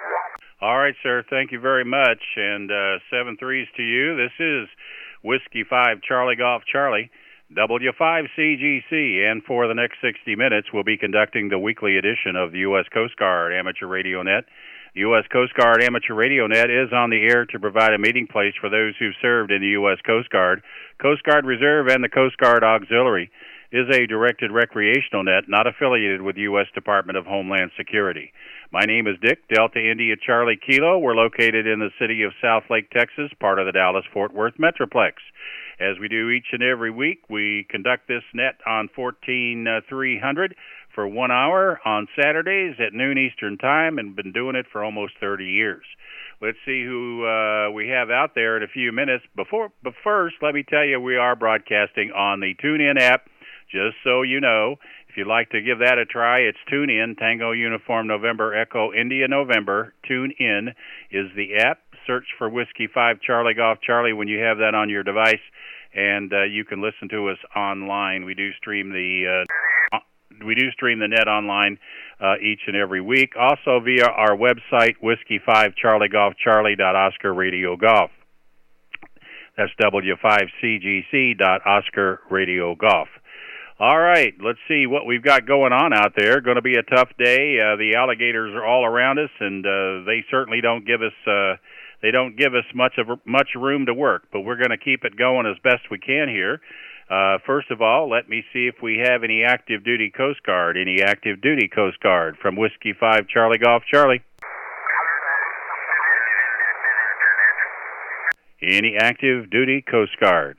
All right, sir. Thank you very much. And 7-3s to you. This is Whiskey 5 Charlie Golf Charlie, W5CGC. And for the next 60 minutes, we'll be conducting the weekly edition of the U.S. Coast Guard Amateur Radio Net. U.S. Coast Guard Amateur Radio Net is on the air to provide a meeting place for those who've served in the U.S. Coast Guard, Coast Guard Reserve, and the Coast Guard Auxiliary. Is a directed recreational net not affiliated with the U.S. Department of Homeland Security. My name is Dick, Delta India Charlie Kilo. We're located in the city of Southlake, Texas, part of the Dallas-Fort Worth Metroplex. As we do each and every week, we conduct this net on 14300 for 1 hour on Saturdays at noon Eastern Time, and been doing it for almost 30 years. Let's see who we have out there in a few minutes. But first, let me tell you, we are broadcasting on the TuneIn app. Just so you know, if you'd like to give that a try, it's TuneIn, Tango Uniform November Echo India November. TuneIn is the app. Search for Whiskey 5 Charlie Golf Charlie when you have that on your device, and you can listen to us online. We do stream the net online each and every week. Also via our website, Whiskey5CharlieGolfCharlie.Oscar Radio Golf. That's W5CGC.Oscar Radio Golf. All right, let's see what we've got going on out there. Going to be a tough day. The alligators are all around us, and they certainly don't give us much room to work. But we're going to keep it going as best we can here. First of all, let me see if we have any active duty Coast Guard. Any active duty Coast Guard from Whiskey 5 Charlie Golf Charlie. Any active duty Coast Guard.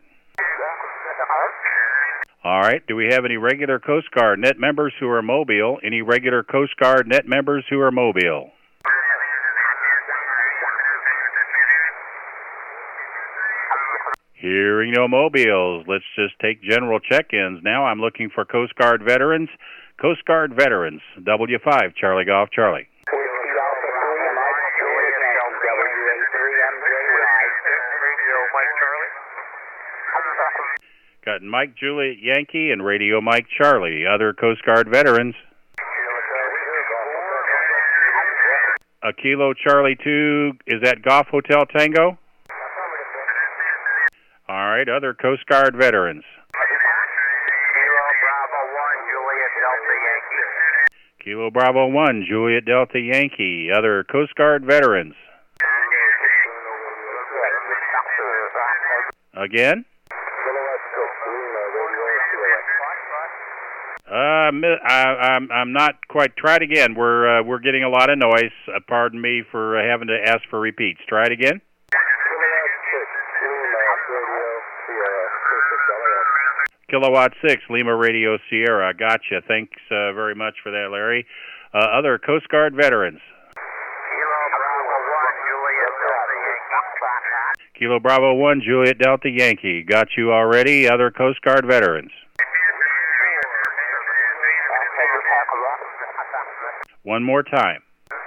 All right. Do we have any regular Coast Guard net members who are mobile? Any regular Coast Guard net members who are mobile? Hearing no mobiles, let's just take general check-ins. Now I'm looking for Coast Guard veterans. Coast Guard veterans, W5 Charlie Golf Charlie. Got Mike Juliet Yankee and Radio Mike Charlie. Other Coast Guard veterans. A Kilo Charlie 2, is that Golf Hotel Tango? All right, other Coast Guard veterans. Kilo Bravo 1, Juliet Delta Yankee. Other Coast Guard veterans. Again? I'm not quite. Try it again. We're getting a lot of noise. Pardon me for having to ask for repeats. Try it again. Kilowatt 6, Lima Radio Sierra. Gotcha. Thanks very much for that, Larry. Other Coast Guard veterans. Kilo Bravo 1, Juliet Delta Yankee. Got you already. Other Coast Guard veterans. One more time.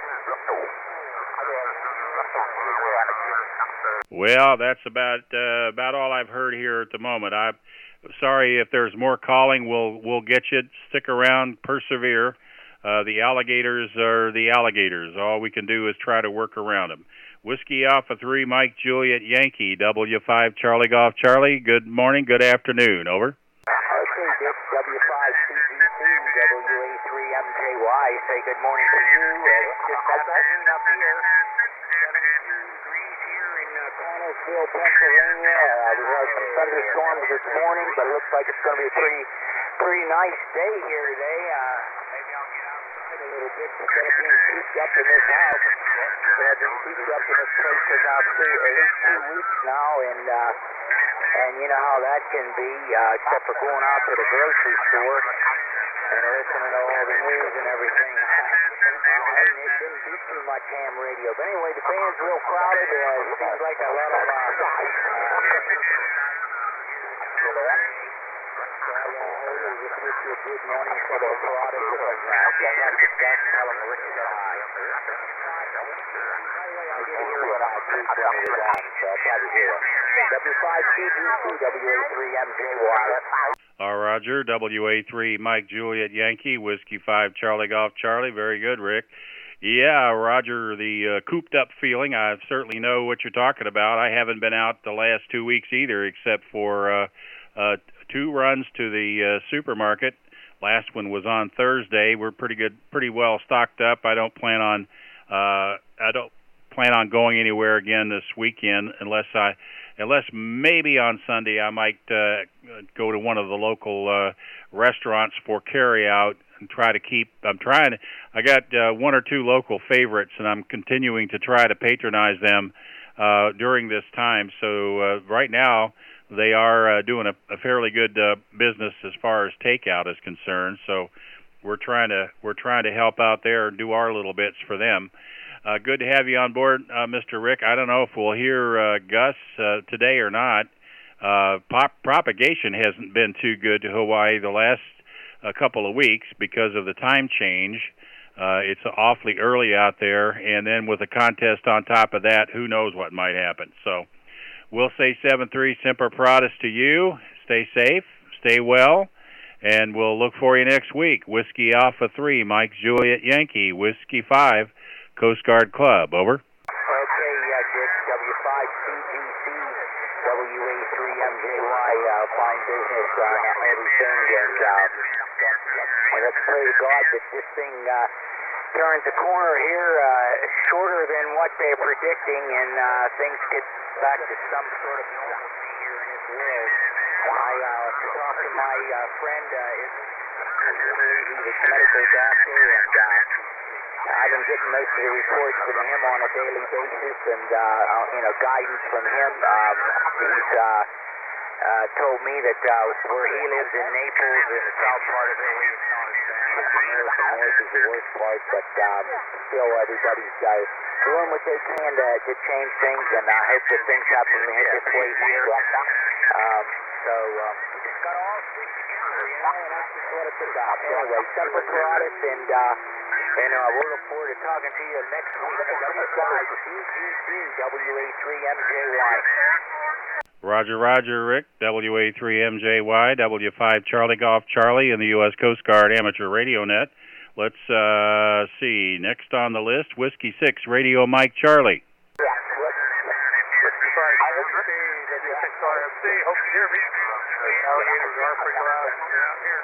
Well, that's about all I've heard here at the moment. I'm sorry if there's more calling. We'll get you. Stick around. Persevere. The alligators are the alligators. All we can do is try to work around them. Whiskey Alpha 3, Mike Juliet Yankee, W5 Charlie Golf Charlie. Good morning. Good afternoon. Over. Say good morning to you. It's just afternoon up here. 17 degrees here in Connellsville, Pennsylvania. We had some thunderstorms this morning, but it looks like it's going to be a pretty nice day here today. Maybe I'll get outside a little bit instead of being cooped up in this house. I've been cooped up in this place for about at least 2 weeks now, and you know how that can be, except for going out to the grocery store and listening to all the news and everything. I mean, it didn't do too much ham radio. But anyway, the band's real crowded. It seems like a lot of... So I want to just wish you a good morning for the crowded. Tell them Rick said hi. I did hear what I approved when he was on, so I'll probably hear him. W5CGC, WA3MJY. Roger, WA3 Mike Juliet Yankee, Whiskey 5 Charlie Golf Charlie. Very good, Rick. Yeah, Roger, the cooped up feeling. I certainly know what you're talking about. I haven't been out the last 2 weeks either, except for two runs to the supermarket. Last one was on Thursday. We're pretty well stocked up. I don't plan on going anywhere again this weekend unless maybe on Sunday I might go to one of the local restaurants for carry out and try to keep. I got one or two local favorites, and I'm continuing to try to patronize them during this time. So right now they are doing a fairly good business as far as takeout is concerned. So we're trying to help out there and do our little bits for them. Good to have you on board, Mr. Rick. I don't know if we'll hear Gus today or not. Propagation hasn't been too good to Hawaii the last couple of weeks because of the time change. It's awfully early out there, and then with a contest on top of that, who knows what might happen. So we'll say 7-3 Semper Paratus to you. Stay safe, stay well, and we'll look for you next week. Whiskey Alpha 3, Mike Juliet Yankee, Whiskey 5, Coast Guard Club. Over. Okay, Dick, W5CGC, WA3MJY, fine business on everything, and let's pray to God that this thing turns the corner here shorter than what they're predicting, and things get back to some sort of normalcy here in this world. I talked to my friend, he's a medical doctor, and I've been getting most of the reports from him on a daily basis, and guidance from him. He's told me that where he lives in Naples, in the south part of Italy, it's not as bad. The north is the worst part, but still everybody's doing what they can to change things, and I hope that things happen to hit this way here. So we just got to all stick together, and that's just what it's about. Anyway, Semper Paratus, and we'll look forward to talking to you next week. W5CGC, WA3MJY. Roger, Rick, WA3MJY, W5 Charlie Golf Charlie, and the U.S. Coast Guard Amateur Radio Net. Let's see. Next on the list, Whiskey 6 Radio Mike Charlie. Yeah, Whiskey 5, W6RMC. Hope you hear me. Alligators are pretty loud out here.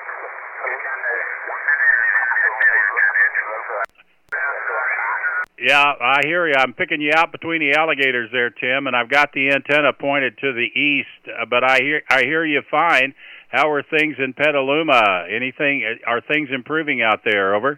Yeah, I hear you. I'm picking you out between the alligators there, Tim, and I've got the antenna pointed to the east, but I hear you fine. How are things in Petaluma? Are things improving out there? Over.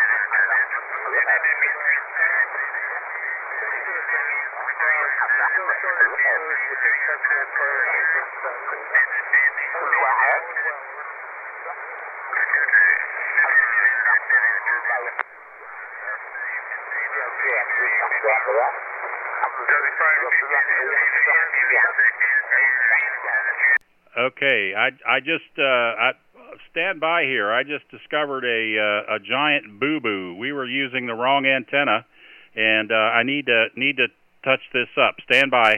Okay, I just stand by here. I just discovered a giant boo-boo. We were using the wrong antenna, and I need to touch this up. Stand by.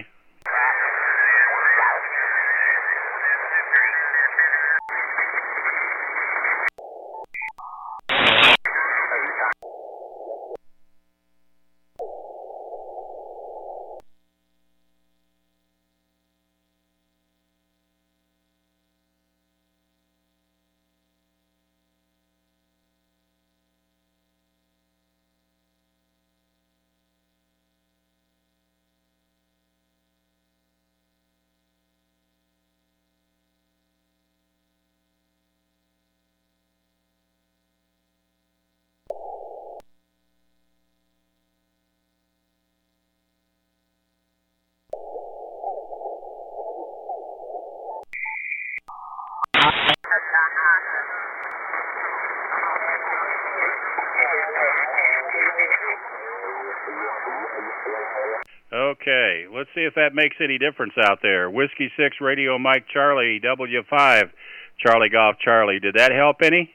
Okay, let's see if that makes any difference out there. Whiskey 6 Radio Mike Charlie, W5 Charlie Golf Charlie. Did that help any?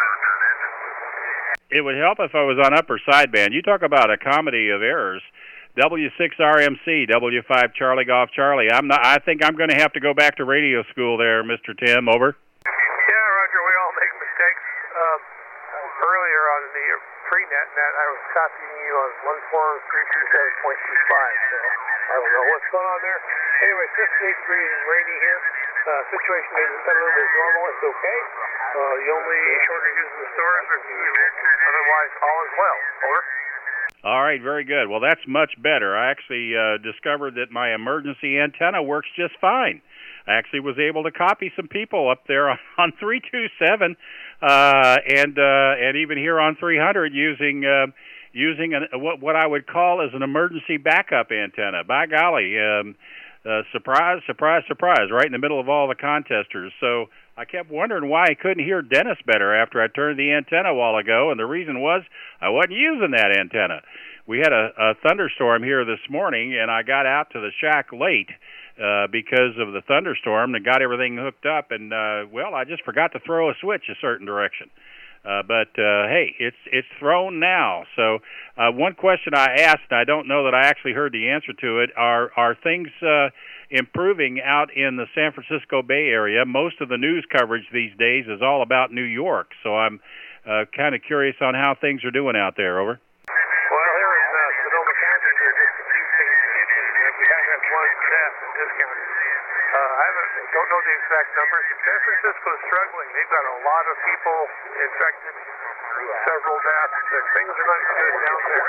It would help if I was on upper sideband. You talk about a comedy of errors. W6RMC, W5 Charlie Golf Charlie. I think I'm going to have to go back to radio school there, Mr. Tim. Over. Yeah, Roger, we all make mistakes. Earlier on the pre-net, I was copying you on 14327.25, so I don't know what's going on there. Anyway, 58 degrees and rainy here. Situation in the sunroom is normal. It's okay. The only shortages in the stores are fuel. Otherwise, all is well. Over. All right, very good. Well, that's much better. I actually discovered that my emergency antenna works just fine. I actually was able to copy some people up there on 327 and even here on 300 using what I would call as an emergency backup antenna. By golly, surprise, surprise, surprise, right in the middle of all the contesters. So I kept wondering why I couldn't hear Dennis better after I turned the antenna a while ago, and the reason was I wasn't using that antenna. We had a thunderstorm here this morning, and I got out to the shack late because of the thunderstorm and got everything hooked up, and well, I just forgot to throw a switch a certain direction. But hey, it's thrown now. So one question I asked, and I don't know that I actually heard the answer to it, are things improving out in the San Francisco Bay Area? Most of the news coverage these days is all about New York, so I'm kind of curious on how things are doing out there. Over. Well, here in Sonoma County, there's just a few things we have had one staff and discount. I don't know the exact numbers. San Francisco is struggling. They've got a lot of people infected, several deaths. Things are not good down there.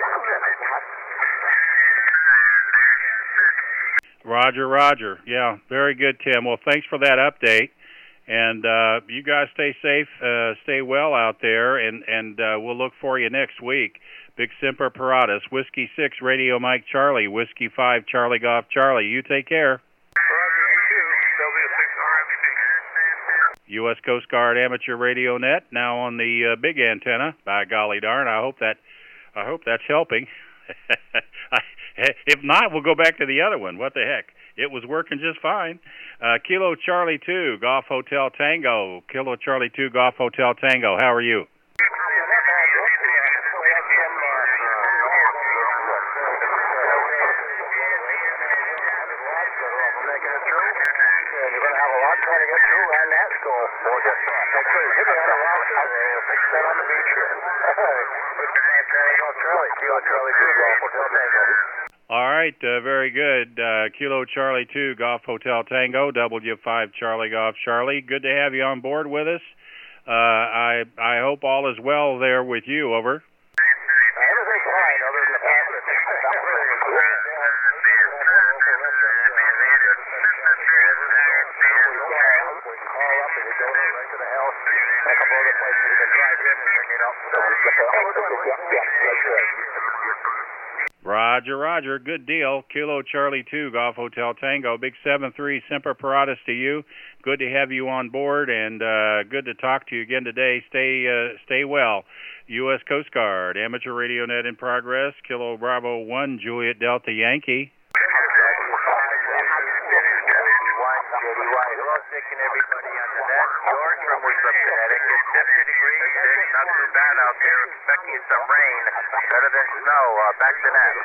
Roger, Roger. Yeah, very good, Tim. Well, thanks for that update. And you guys stay safe, stay well out there, and we'll look for you next week. Big Semper Paratus, Whiskey 6, Radio Mike Charlie, Whiskey 5, Charlie Golf Charlie. You take care. Roger, you too. W6 RMC. U.S. Coast Guard Amateur Radio Net, now on the big antenna. By golly darn, I hope that's helping. If not, we'll go back to the other one. What the heck? It was working just fine. Kilo Charlie 2, Golf Hotel Tango. Kilo Charlie 2, Golf Hotel Tango. How are you? All right, very good. Kilo Charlie 2, Golf Hotel Tango, W5 Charlie Golf Charlie. Good to have you on board with us. I hope all is well there with you. Over. Everything's fine, other than the fact that everything is good. We can call up and you go right to the house. A couple other places you can drive in and pick it up. Roger, Roger. Good deal. Kilo Charlie 2, Golf Hotel Tango. Big 7-3, Semper Paratus to you. Good to have you on board, and good to talk to you again today. Stay well. U.S. Coast Guard, Amateur Radio Net in progress. Kilo Bravo 1, Juliet Delta Yankee. And everybody on the net. George from Whistler, Connecticut. 50 degrees. It's not too bad out there. Expecting some rain. Better than snow. Back to net.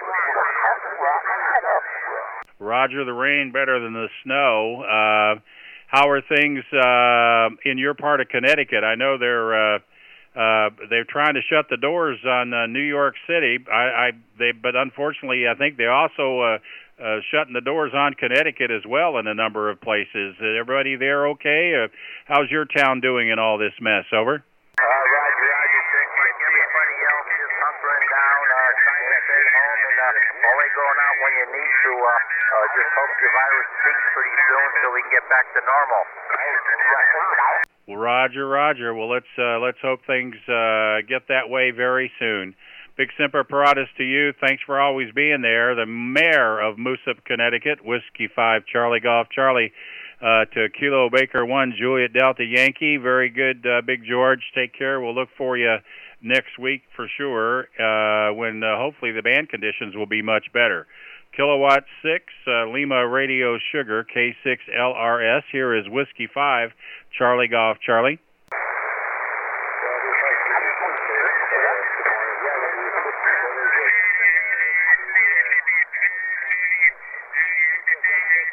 Roger, the rain better than the snow. How are things in your part of Connecticut? I know they're trying to shut the doors on New York City. But unfortunately, I think they also shutting the doors on Connecticut as well in a number of places. Is everybody there okay? How's your town doing in all this mess? Over. Roger, like everybody else, just hunkering down, trying to stay home, and only going out when you need to. Just hope the virus peaks pretty soon so we can get back to normal. Well, Roger. Well, let's hope things get that way very soon. Big Semper Paratus to you. Thanks for always being there. The mayor of Moosup, Connecticut, Whiskey 5, Charlie Golf Charlie, to Kilo Baker 1, Juliet Delta Yankee. Very good, Big George. Take care. We'll look for you next week for sure, when hopefully the band conditions will be much better. Kilowatt 6, Lima Radio Sugar, K6LRS. Here is Whiskey 5, Charlie Golf Charlie.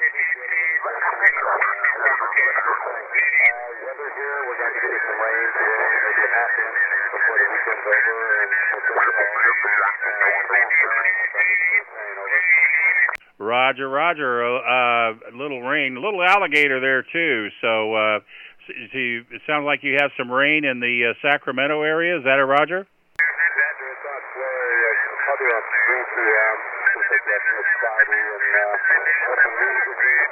Weather here, we're going to get some rain today, maybe a half inch before the weekend's over, and we'll bring it all Roger, Roger. A little rain, a little alligator there too. So, it sounds like you have some rain in the Sacramento area. Is that a Roger? Probably around 3 p.m. Looks like that's in the cloudy and some really good rain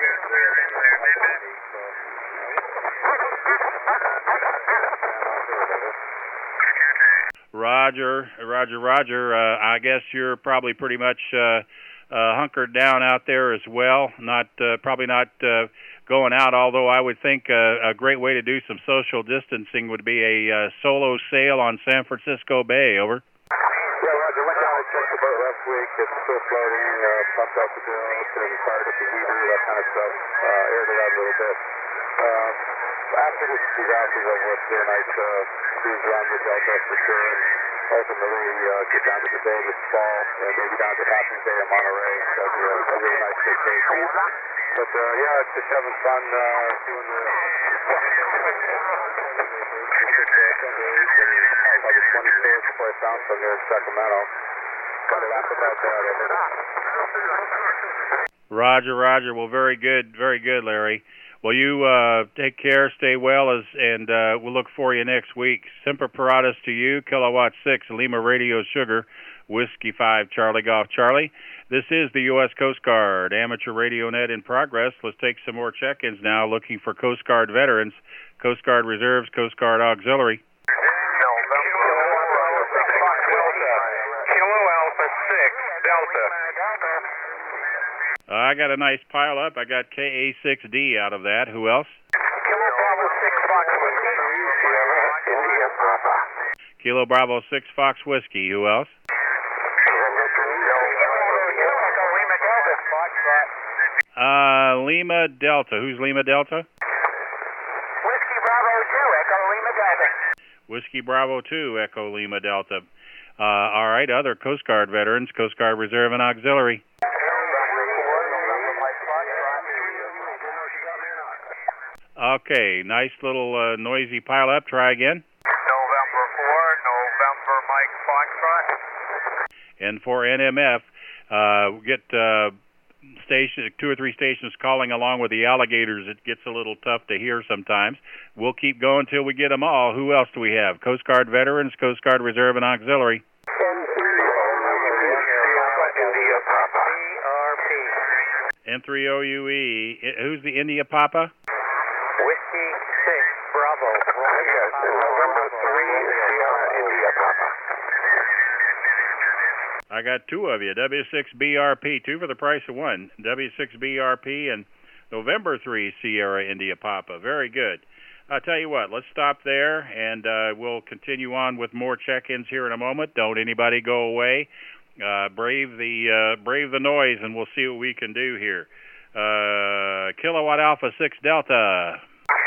Roger, Roger, Roger. I guess you're probably pretty much hunkered down out there as well. Not probably not going out. Although I would think a great way to do some social distancing would be a solo sail on San Francisco Bay. Over. Yeah, Roger. Went down and checked the boat last week. It's still floating. Pumped out the bilge and fired up the heater, that kind of stuff. Aired it out a little bit. After this disaster is over, it's been a nice cruise around the Delta for sure. Ultimately, get down to the Bay this fall, and maybe down to Half Bay in Monterey. So that'll be a really nice vacation. But yeah, it's just having fun doing the Sundays and probably 20 stores before I found some here in Sacramento. But that's about that. Roger, Roger. Well, very good, Larry. Well, you take care, stay well, and we'll look for you next week. Semper Paratus to you, Kilowatt 6, Lima Radio Sugar, Whiskey 5, Charlie Golf Charlie. This is the U.S. Coast Guard, Amateur Radio Net in progress. Let's take some more check-ins now, looking for Coast Guard veterans, Coast Guard Reserves, Coast Guard Auxiliary. Kilo Alpha 6, Delta. I got a nice pile up. I got KA6D out of that. Who else? Kilo Bravo 6, Fox Whiskey. India Papa. Kilo Bravo 6, Fox Whiskey. Who else? Lima Delta. Who's Lima Delta? Whiskey Bravo 2, Echo Lima Delta. Whiskey Bravo 2, Echo Lima Delta. All right, other Coast Guard veterans, Coast Guard Reserve and Auxiliary. Okay, nice little noisy pile up. Try again. November 4, November Mike Foxtrot. And for NMF, get station 2 or 3 stations calling along with the alligators. It gets a little tough to hear sometimes. We'll keep going till we get them all. Who else do we have? Coast Guard veterans, Coast Guard Reserve and Auxiliary. N3OUE. Who's the India Papa? Whiskey 6, Bravo. November 3, India Papa. I got 2 of you. W6BRP, 2 for the price of 1. W6BRP and November 3, Sierra India Papa. Very good. I'll tell you what, let's stop there, and we'll continue on with more check-ins here in a moment. Don't anybody go away. Brave the noise, and we'll see what we can do here. Kilowatt Alpha 6 Delta.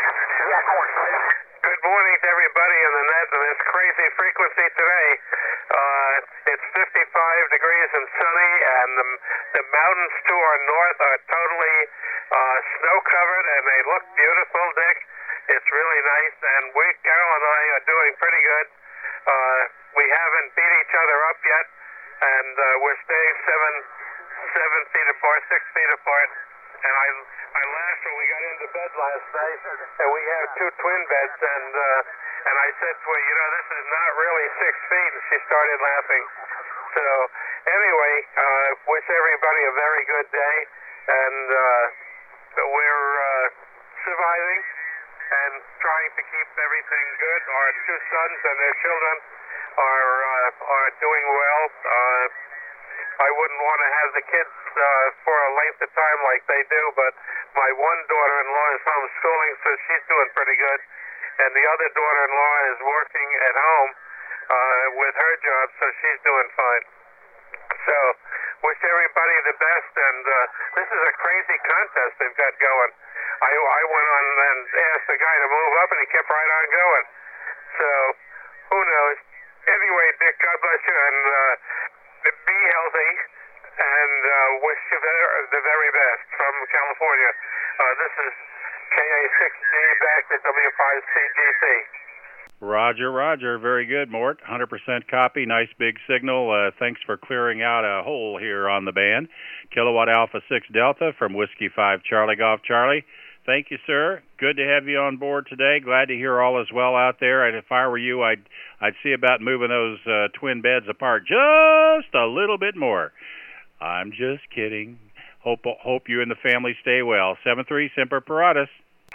Good morning to everybody in the net and this crazy frequency today. It's 55 degrees and sunny, and the mountains to our north are totally snow-covered, and they look beautiful, Dick. It's really nice, and Carol and I are doing pretty good. We haven't beat each other up yet, and we're staying 7 feet apart, 6 feet apart. And I laughed when we got into bed last night, and we have 2 twin beds, and I said to her, this is not really 6 feet, and she started laughing. So anyway, wish everybody a very good day, and we're surviving and trying to keep everything good. Our 2 sons and their children are doing well. I wouldn't want to have the kids for a length of time like they do, but my one daughter-in-law is homeschooling, so she's doing pretty good. And the other daughter-in-law is working at home with her job, so she's doing fine. So wish everybody the best, and this is a crazy contest they've got going. I went on and asked the guy to move up, and he kept right on going. So who knows? Anyway, Dick, God bless you, and be healthy, and wish you the very best from California. This is KA6G back to W5CGC. Roger, Roger. Very good, Mort. 100% copy. Nice big signal. Thanks for clearing out a hole here on the band. Kilowatt Alpha 6 Delta from Whiskey 5 Charlie Golf Charlie. Thank you, sir. Good to have you on board today. Glad to hear all is well out there. And if I were you, I'd see about moving those twin beds apart just a little bit more. I'm just kidding. Hope you and the family stay well. 7-3 Semper Paratus.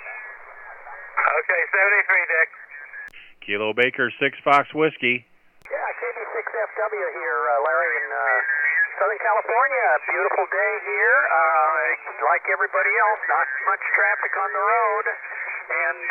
Okay, 73, Dick. Kilo Baker 6 Fox Whiskey. Yeah, KB6FW here, Larry, in Southern California. Beautiful day here. Like everybody else, not much traffic on the road. And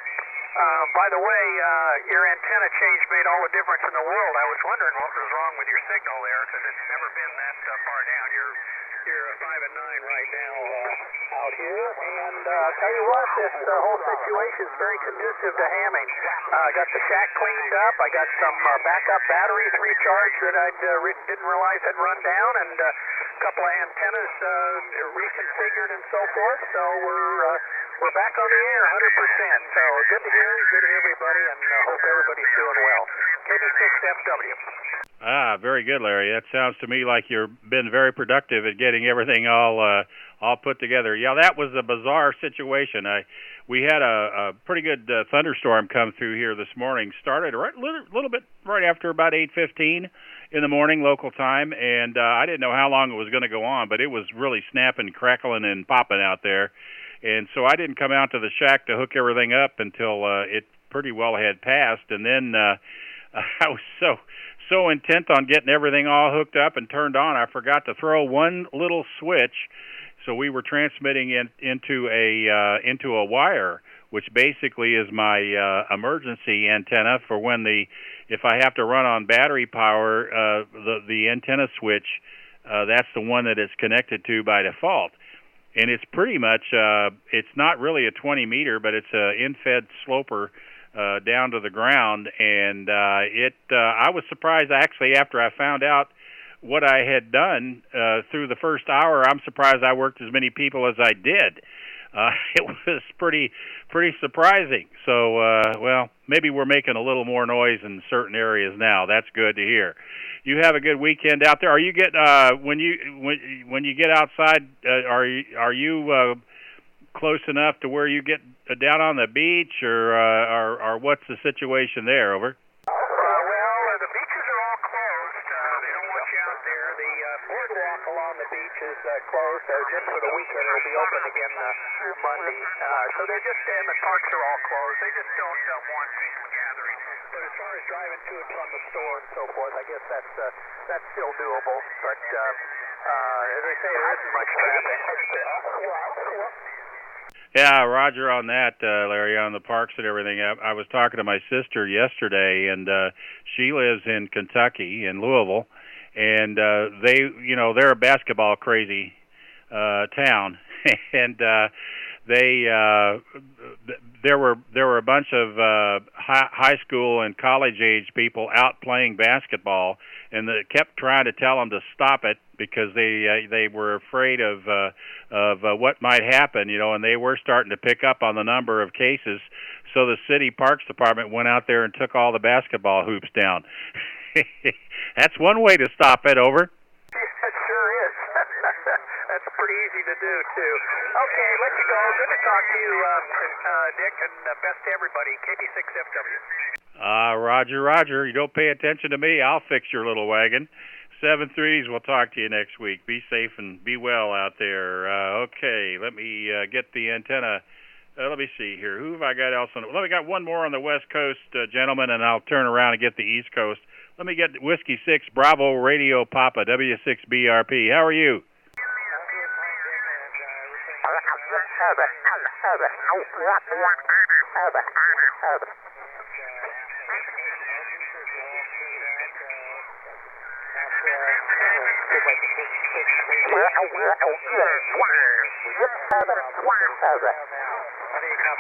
by the way, your antenna change made all the difference in the world. I was wondering what was wrong with your signal there, because it's never been that far down. You're 5 and 9 right now out here. And tell you what, this whole situation is very conducive to hamming. I got the shack cleaned up. I got some backup batteries recharged that I didn't realize had run down, and a couple of antennas reconfigured and so forth. So we're back on the air 100%. So good to hear you, good to hear everybody, and hope everybody's doing well. KB6FW. Very good, Larry. That sounds to me like you've been very productive at getting everything all put together. Yeah, that was a bizarre situation. We had a pretty good thunderstorm come through here this morning. Started a little bit right after about 8:15 in the morning local time, and I didn't know how long it was going to go on, but it was really snapping, crackling, and popping out there. And so I didn't come out to the shack to hook everything up until it pretty well had passed, and then I was so intent on getting everything all hooked up and turned on, I forgot to throw one little switch. So we were transmitting into a wire, which basically is my emergency antenna for if I have to run on battery power, the antenna switch, that's the one that it's connected to by default. And it's pretty much, it's not really a 20 meter, but it's an in-fed sloper down to the ground. And I was surprised, actually, after I found out what I had done through the first hour. I'm surprised I worked as many people as I did. It was pretty surprising. So, well, maybe we're making a little more noise in certain areas now. That's good to hear. You have a good weekend out there. Are you when you get outside? Are you close enough to where you get down on the beach, or what's the situation there? Over. Well, the beaches are all closed. They don't want you out there. The boardwalk along the beach is closed. Just for the weekend. It'll be open again Monday. So they're just, and the parks are all closed. They just don't want people gathering. But as far as driving to and from the store and so forth, I guess that's still doable. But as I say, there isn't much traffic. Yeah, Roger on that, Larry, on the parks and everything. I was talking to my sister yesterday, and she lives in Kentucky, in Louisville, and they're a basketball crazy town, and there were a bunch of high school and college age people out playing basketball, and they kept trying to tell them to stop it because they were afraid of what might happen, and they were starting to pick up on the number of cases. So the city parks department went out there and took all the basketball hoops down. That's one way to stop it. Over. It sure is. That's pretty easy to do, too. Okay, let you go. Good to talk to you, Dick, and best to everybody. KB6FW. Roger. You don't pay attention to me, I'll fix your little wagon. 7-3s, we'll talk to you next week. Be safe and be well out there. Okay, let me get the antenna. Let me see here. Who have I got else on? Well, we got one more on the West Coast, gentlemen, and I'll turn around and get the East Coast. Let me get Whiskey 6 Bravo Radio Papa, W6BRP. How are you?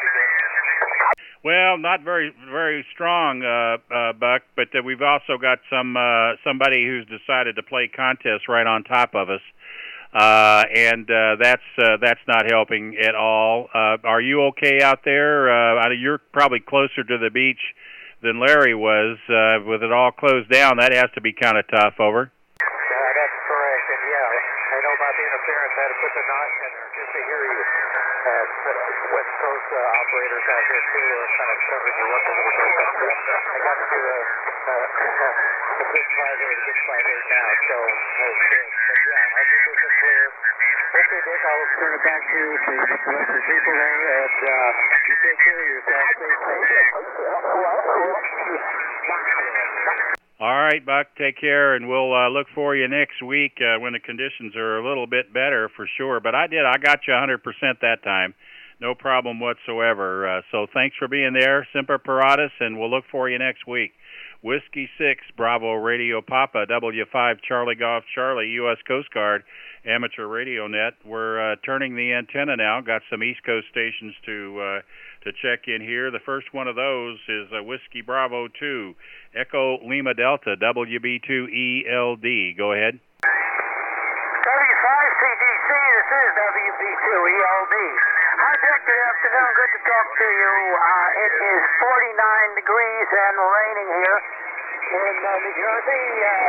Well, not very strong, Buck, but we've also got somebody who's decided to play contests right on top of us, and that's not helping at all. Are you okay out there? You're probably closer to the beach than Larry was. With it all closed down, that has to be kind of tough. Over. That's correct, and yeah, I know about the interference. I had to put the knot in there just to hear you. West Coast operators out here too are kind of covering you up a little bit. I got to do a good 5-8 now, so that's good. But yeah, I think this is clear. Okay, Dick, I'll turn it back to you so you get the rest of the people there, and you take care of yourself. Stay safe. All right, Buck, take care, and we'll look for you next week when the conditions are a little bit better for sure. But I got you 100% that time. No problem whatsoever. So thanks for being there, Semper Paratus, and we'll look for you next week. Whiskey 6, Bravo Radio Papa, W5 Charlie Golf Charlie, U.S. Coast Guard, Amateur Radio Net. We're turning the antenna now. Got some East Coast stations to check in here. The first one of those is Whiskey Bravo 2, Echo Lima Delta, WB2ELD. Go ahead. W5CDC, this is WB2ELD. Hi, Dick. Good afternoon. Good to talk to you. It is 49 degrees and raining here in New Jersey.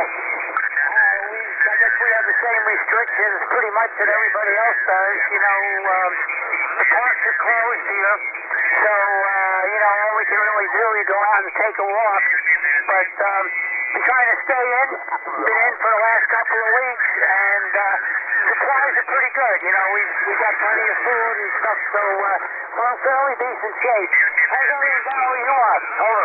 I guess we have the same restrictions pretty much that everybody else does. You know, the parks are closed here. So, all we can really do is go out and take a walk. But we're trying to stay in. Been in for the last couple of weeks, and supplies are pretty good. You know, we got plenty of food and stuff, so we're in fairly decent shape. How's everything going where you are?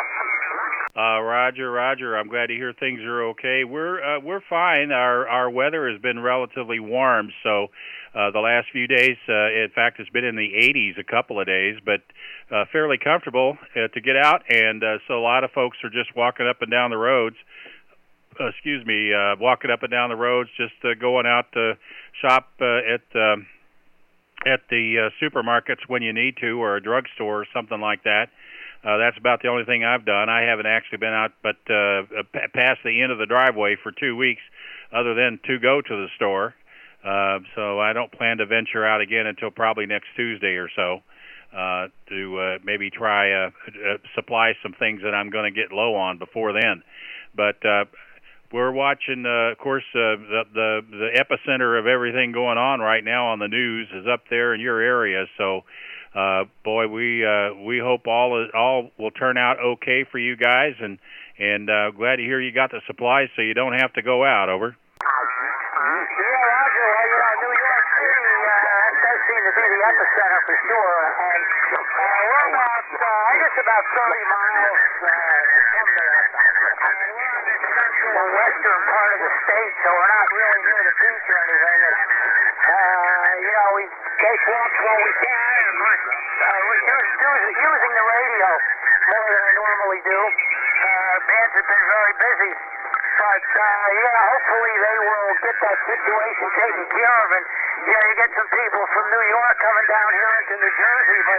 Over. Roger. I'm glad to hear things are okay. We're fine. Our weather has been relatively warm, so the last few days, in fact, it's been in the 80s a couple of days, but fairly comfortable to get out, and so a lot of folks are just walking up and down the roads. Walking up and down the roads, just going out to shop at the supermarkets when you need to, or a drugstore or something like that. That's about the only thing I've done. I haven't actually been out but past the end of the driveway for 2 weeks, other than to go to the store. So I don't plan to venture out again until probably next Tuesday or so to maybe try supply some things that I'm going to get low on before then. But we're watching, of course, the epicenter of everything going on right now on the news is up there in your area. So, boy, we hope all will turn out okay for you guys, and glad to hear you got the supplies so you don't have to go out. Over. Yeah, Roger. Well, New York City does seem to be the epicenter for sure, and we're about 30 miles from there. We're in the central western part of the state, so we're not really near the beach or anything. And, we take walks when we can, and we're using the radio more than I normally do. Bands have been very busy. But, hopefully they will get that situation taken care of. And, you get some people from New York coming down here into New Jersey. But,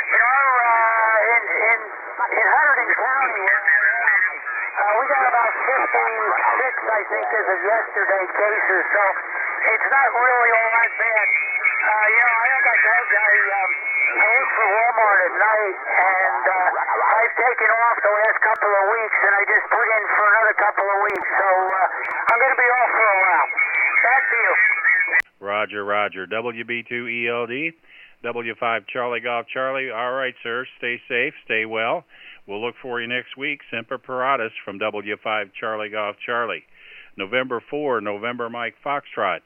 in Hunterdon County, we got about 56, I think, as of yesterday, cases. So, it's not really all that bad. Like I told you, I work for Walmart at night, and I've taken off the last couple of weeks, and I just put in for another couple of weeks. So I'm going to be off for a while. Back to you. Roger. WB2ELD, W5 Charlie Golf Charlie. All right, sir. Stay safe. Stay well. We'll look for you next week. Semper Paratus from W5 Charlie Golf Charlie. November 4, November Mike Foxtrot.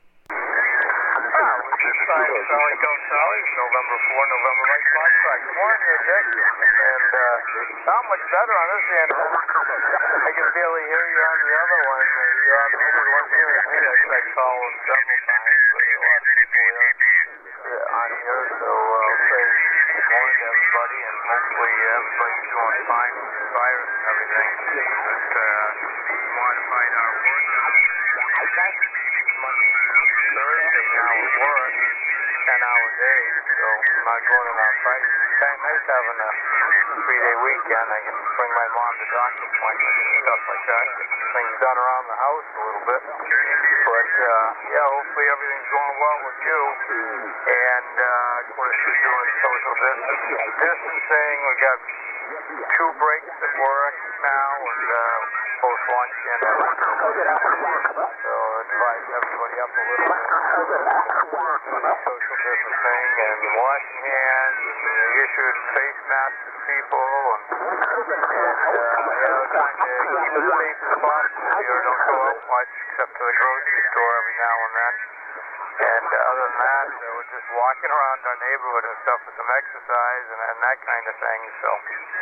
Charlie Golf Charlie, November 4, November Mike Foxtrot. Good morning here, Dick. And not much better on this end. I can barely hear you on the other one. You're on the only one hearing me. I call several times, but a lot of people here on here. So I'll say good morning to everybody, and hopefully everybody's doing fine with the virus and everything. But modified our work. Monday, Thursday now at work. 10 10-hour days, so I'm not going in on Friday. It's kind of nice having a 3-day weekend. I can bring my mom to doctor appointments and stuff like that. Get things done around the house a little bit. But, yeah, hopefully everything's going well with you. And, of course, you're doing social distancing. We got 2 breaks at work now, and post-lunch, and so advise everybody up a little bit. Social distancing and washing hands, and they issued face masks to people, and trying to keep it safe as possible here. Don't go out much except to the grocery store every now and then. And other than that, we're just walking around our neighborhood and stuff for some exercise and that kind of thing. So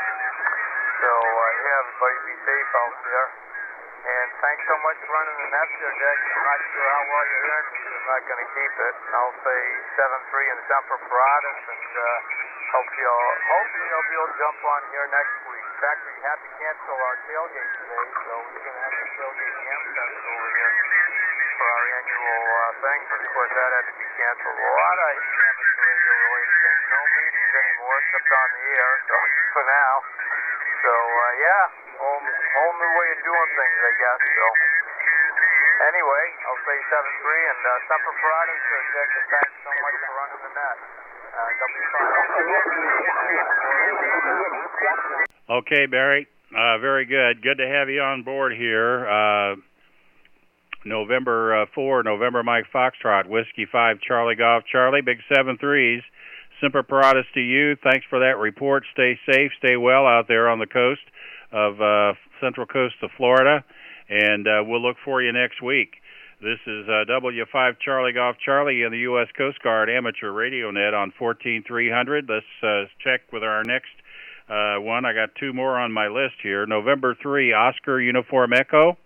yeah, everybody be safe out there. And thanks so much for running the net there, Dick. I'm not sure how well you're hearing me, I'm not going to keep it. I'll say 7-3 in Semper Paratus, and hopefully I'll be able to jump on here next week. In fact, we had to cancel our tailgate today, so we're going to have a tailgate jam fest over here for our annual thing, but of course that had to be canceled. A lot of amateur radio related things. No meetings anymore except on the air, so for now. So yeah, whole new way of doing things, I guess. So anyway, I'll say 7-3 and Semper Paratus, Dick, and thanks so much for running the net. Okay, Barry. Very good. Good to have you on board here. November 4, November Mike Foxtrot, Whiskey 5, Charlie Golf Charlie, big 7-3s. Semper Paratus to you. Thanks for that report. Stay safe, stay well out there on the coast of Central Coast of Florida, and we'll look for you next week. This is W5 Charlie Golf Charlie in the U.S. Coast Guard Amateur Radio Net on 14300. Let's check with our next one. I got 2 more on my list here. November 3, Oscar Uniform Echo.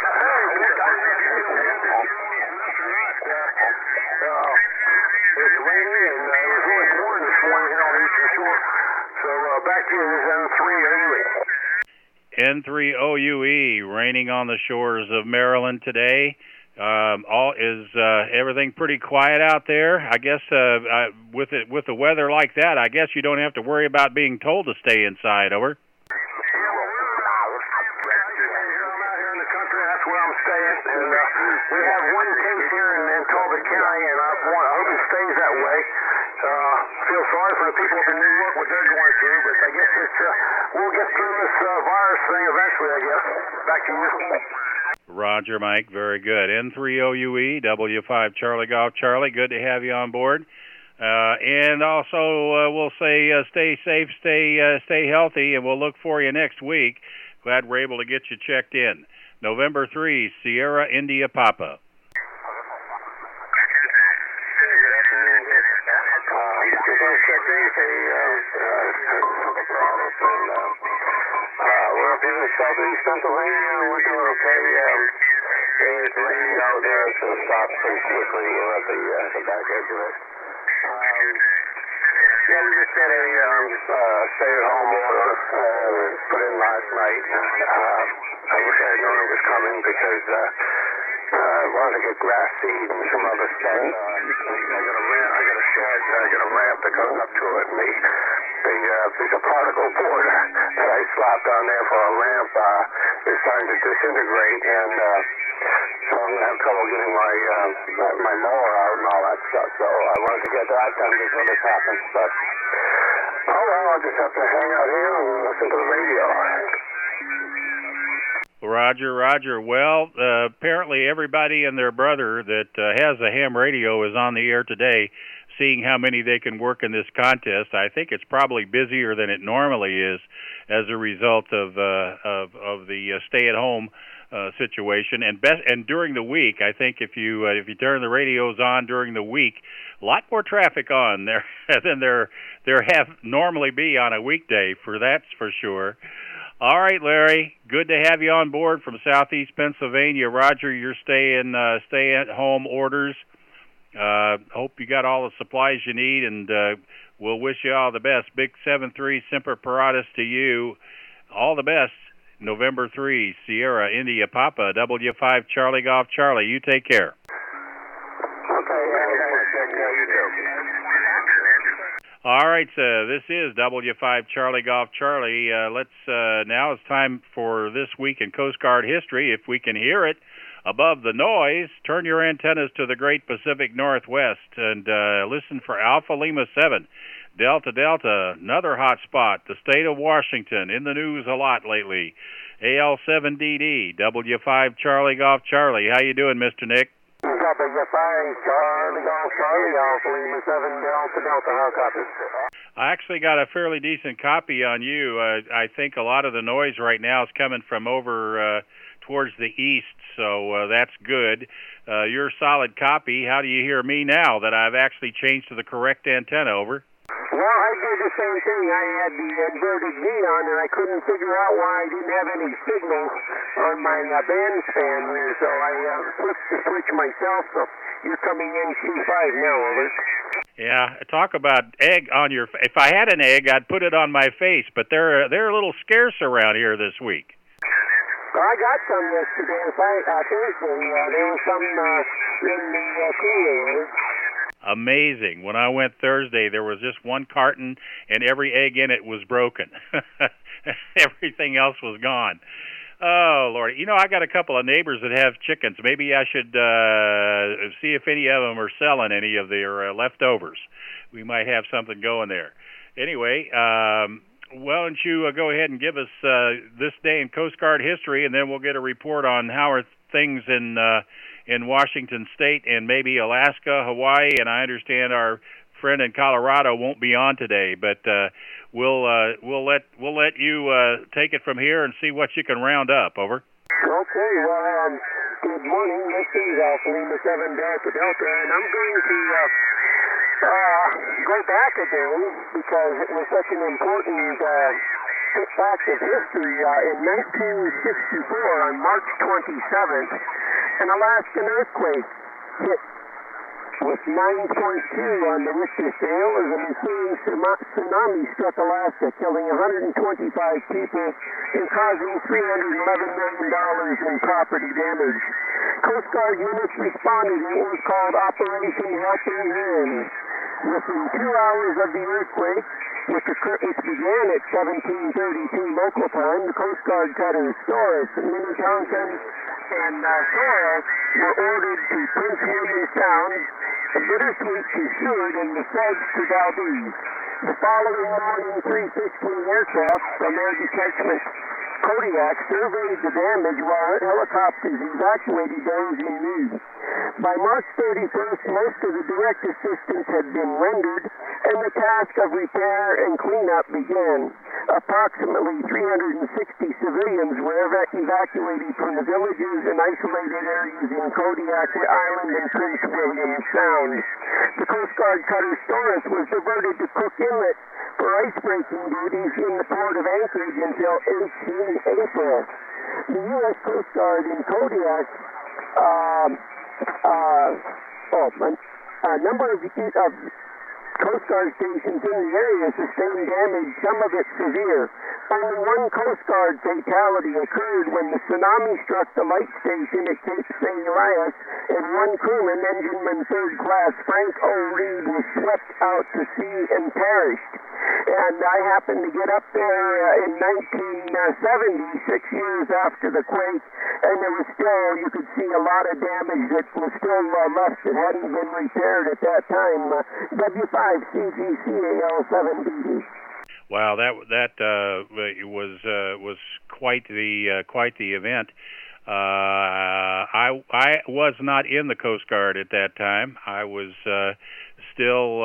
N3OUE, raining on the shores of Maryland today. Is everything pretty quiet out there? I guess with the weather like that, I guess you don't have to worry about being told to stay inside. Over. We have one case here in Talbot County, and I hope it stays that way. Feel sorry for the people up in New York, what they're going through, but I guess we'll get through this virus thing eventually, I guess. Back to you. Roger, Mike. Very good. N3OUE, W5 Charlie Golf Charlie. Good to have you on board. And also, we'll say stay safe, stay healthy, and we'll look for you next week. Glad we're able to get you checked in. November 3, Sierra India Papa. We're up in southeast Pennsylvania. We're doing okay. It's raining out there, so it stops pretty quickly. We're at the back edge of it. Yeah, we just got a stay-at-home order put in last night. I wish I had known it was coming because I wanted to get grass seed and some other stuff. I got a shed, I got a ramp that goes up to it, and the piece of particle board that I slapped on there for a ramp is starting to disintegrate, and so I'm going to have trouble getting my mower out and all that stuff. So I wanted to get that done before this happens, but oh well, I'll just have to hang out here and listen to the radio. Roger. Well, apparently everybody and their brother that has a ham radio is on the air today, seeing how many they can work in this contest. I think it's probably busier than it normally is as a result of the stay-at-home situation. And during the week, I think if you turn the radios on during the week, a lot more traffic on there than there have normally be on a weekday. That's for sure. All right, Larry. Good to have you on board from Southeast Pennsylvania. Roger, your stay-at-home orders. Hope you got all the supplies you need, and we'll wish you all the best. Big 7-3 Semper Paratus to you. All the best. November 3, Sierra India Papa, W5 Charlie Golf Charlie. You take care. Okay, you too. All right, this is W5 Charlie Golf Charlie. Now it's time for This Week in Coast Guard History. If we can hear it above the noise, turn your antennas to the Great Pacific Northwest and listen for Alpha Lima 7. Delta Delta, another hot spot, the state of Washington, in the news a lot lately. AL7DD, W5 Charlie Golf Charlie. How you doing, Mr. Nick? W5 Charlie Golf Charlie, Alpha Lima 7 Delta Delta. How copy? I actually got a fairly decent copy on you. I think a lot of the noise right now is coming from over towards the east, so that's good. Your solid copy. How do you hear me now that I've actually changed to the correct antenna? Over. Well, I did the same thing. I had the inverted V on, and I couldn't figure out why I didn't have any signal on my bandstand here, so I flipped the switch myself, so you're coming in C5 now, over. Yeah, talk about egg on your... If I had an egg, I'd put it on my face, but they're a little scarce around here this week. Well, I got some yesterday, Thursday. There was some in the cooler. Amazing. When I went Thursday, there was just one carton, and every egg in it was broken. Everything else was gone. Oh, Lord. You know, I got a couple of neighbors that have chickens. Maybe I should see if any of them are selling any of their leftovers. We might have something going there. Anyway, why don't you go ahead and give us this day in Coast Guard history, and then we'll get a report on how are things in Washington State and maybe Alaska, Hawaii, and I understand our friend in Colorado won't be on today, but we'll let you take it from here and see what you can round up. Over. Okay. Well, good morning. This is Alpha Lima 7 Delta Delta, and I'm going to go back again because it was such an important fact of history. In 1964, on March 27th, an Alaskan earthquake hit with 9.2 on the Richter scale as a ensuing tsunami struck Alaska, killing 125 people and causing $311 million in property damage. Coast Guard units responded in what was called Operation Helping Hand. Within 2 hours of the earthquake, which began at 17:32 local time, the Coast Guard cutters Storrs, Minnetonka, and Soros were ordered to Prince William Sound, the Bittersweet to Seward, and the Sedge to Valdez. The following morning, 3 fixed-wing aircraft from Air Detachment Kodiak surveyed the damage while helicopters evacuated those in need. By March 31st, most of the direct assistance had been rendered, and the task of repair and cleanup began. Approximately 360 civilians were evacuated from the villages and isolated areas in Kodiak Island and Prince William Sound. The Coast Guard cutter Storrs was diverted to Cook Inlet for ice-breaking duties in the port of Anchorage until 18 April. The U.S. Coast Guard in Kodiak, a number of Coast Guard stations in the area sustained damage, some of it severe. Only one Coast Guard fatality occurred when the tsunami struck the light station at Cape St. Elias, and one crewman, engineman 3rd class Frank O. Reed, was swept out to sea and perished. And I happened to get up there in 1970, 6 years after the quake, and there was still, you could see a lot of damage that was still left that hadn't been repaired at that time. W5CGCAL7DD. Wow, that was quite the event. I was not in the Coast Guard at that time. I was still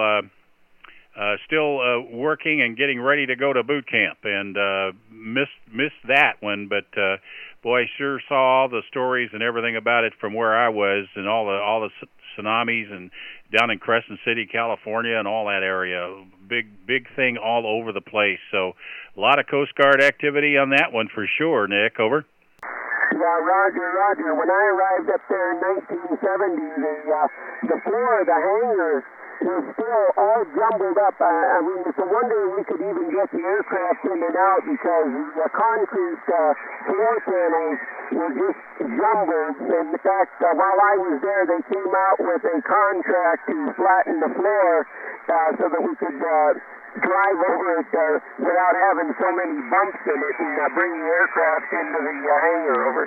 working and getting ready to go to boot camp, and missed that one. But boy, I sure saw all the stories and everything about it from where I was, and all the tsunamis and down in Crescent City, California, and all that area. Big thing all over the place. So a lot of Coast Guard activity on that one for sure. Nick, over. Yeah, Roger. When I arrived up there in 1970, the floor of the hangar was still all jumbled up. I mean, it's a wonder we could even get the aircraft in and out because the concrete floor panels were just jumbled. In fact, while I was there, they came out with a contract to flatten the floor, so that we could drive over it without having so many bumps in it and bring the aircraft into the hangar. Over.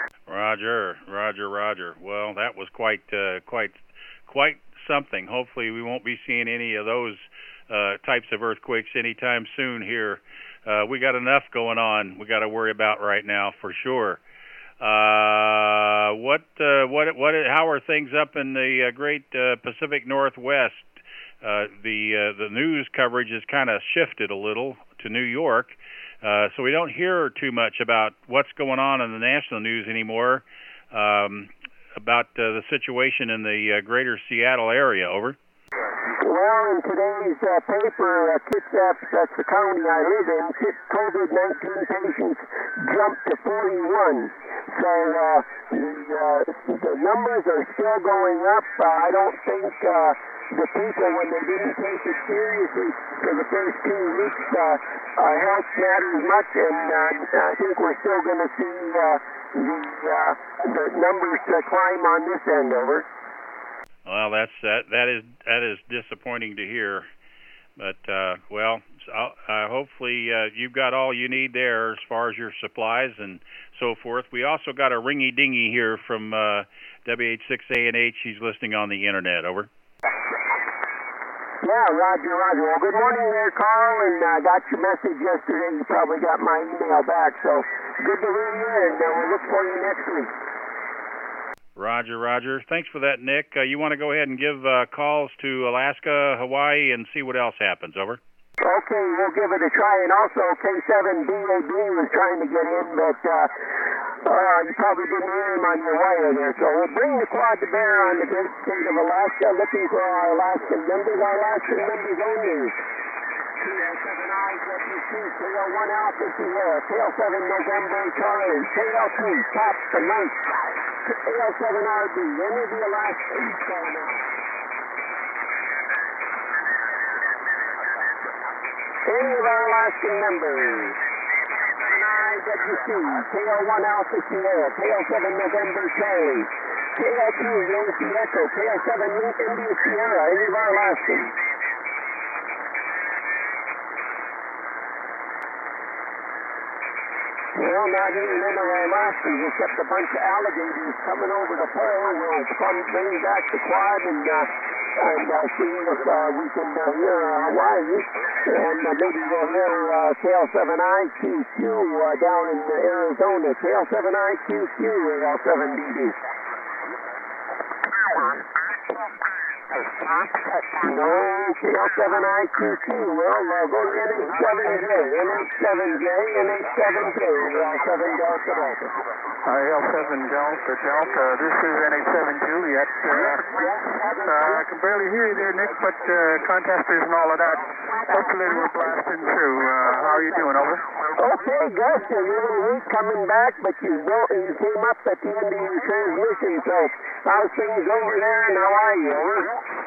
Roger. Well, that was quite something. Hopefully, we won't be seeing any of those types of earthquakes anytime soon here. We got enough going on. We got to worry about right now for sure. How are things up in the great Pacific Northwest? The news coverage has kind of shifted a little to New York, so we don't hear too much about what's going on in the national news anymore about the situation in the greater Seattle area. Over. Well, in today's paper, Kitsap, that's the county I live in, COVID-19 patients jumped to 41. So the numbers are still going up. I don't think the people, when they didn't take it seriously for the first 2 weeks, health matters much, and I think we're still going to see the numbers climb on this end. Over. Well, that is disappointing to hear, but hopefully you've got all you need there as far as your supplies and so forth. We also got a ringy dingy here from WH6ANH. He's listening on the internet. Over. Yeah, Roger. Well, good morning there, Carl, and I got your message yesterday. You probably got my email back, so good to hear you, and we'll look for you next week. Roger. Thanks for that, Nick. You want to go ahead and give calls to Alaska, Hawaii, and see what else happens. Over. Okay, we'll give it a try. And also, K7BAB was trying to get in, but you probably didn't hear him on your wire there. So we'll bring the quad to bear on the great state of Alaska, looking for our Alaskan members only. KL7IWC, KL1 Alpha Sierra, KL7 November Charlie, KL2 Top the Ninth, KL7RB, any of the Alaskans calling out. Any of our Alaskan members. KL7IWC, KL1 Alpha Sierra, KL7 November Charlie, KL2 Yankee Echo, KL7 India Sierra, any of our Alaskans. Well, not any of our Alaskans, except a bunch of alligators coming over the pole. We'll bring back the quad and see if we can hear Hawaii. And maybe we'll hear KL7IQQ down in Arizona. KL7IQQ with L7DD. No, KL7IQQ. Well, go to NH7J, NH7J, L7 Delta Delta. L7 Delta. This is NH7 Juliet. I can barely hear you there, Nick, but contesters and all of that. Hopefully we're blasting through. How are you doing? Over. Okay, Gus, you're a little weak coming back, but you came up at the end of your transmission, so how's things over there and how are you? Over.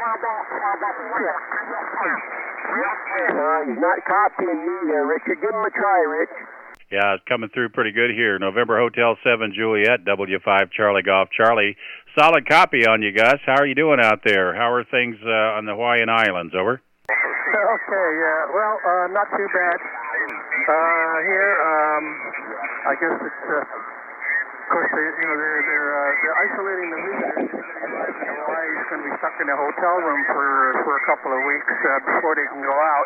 He's not copying me there, Richard. Give him a try, Rich. Yeah, it's coming through pretty good here. November Hotel 7 Juliet, W5 Charlie Golf Charlie. Solid copy on you, Gus. How are you doing out there? How are things on the Hawaiian Islands? Over. Okay, well, not too bad. Here, I guess it's, of course, they're isolating the visitors. Hawaii's going to be stuck in a hotel room for a couple of weeks before they can go out.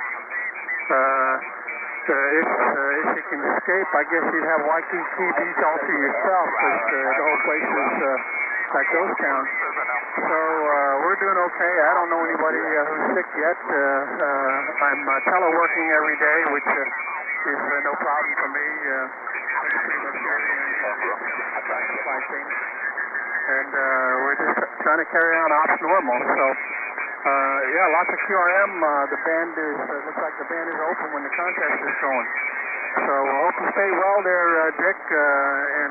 If you can escape, I guess you'd have Waikiki Beach all to yourself, because the whole place is like ghost town. So we're doing okay. I don't know anybody who's sick yet. I'm teleworking every day, which is no problem for me. And we're just trying to carry on ops normal. So lots of QRM. The band looks like the band is open when the contest is going. So we'll hope you stay well there, Dick, and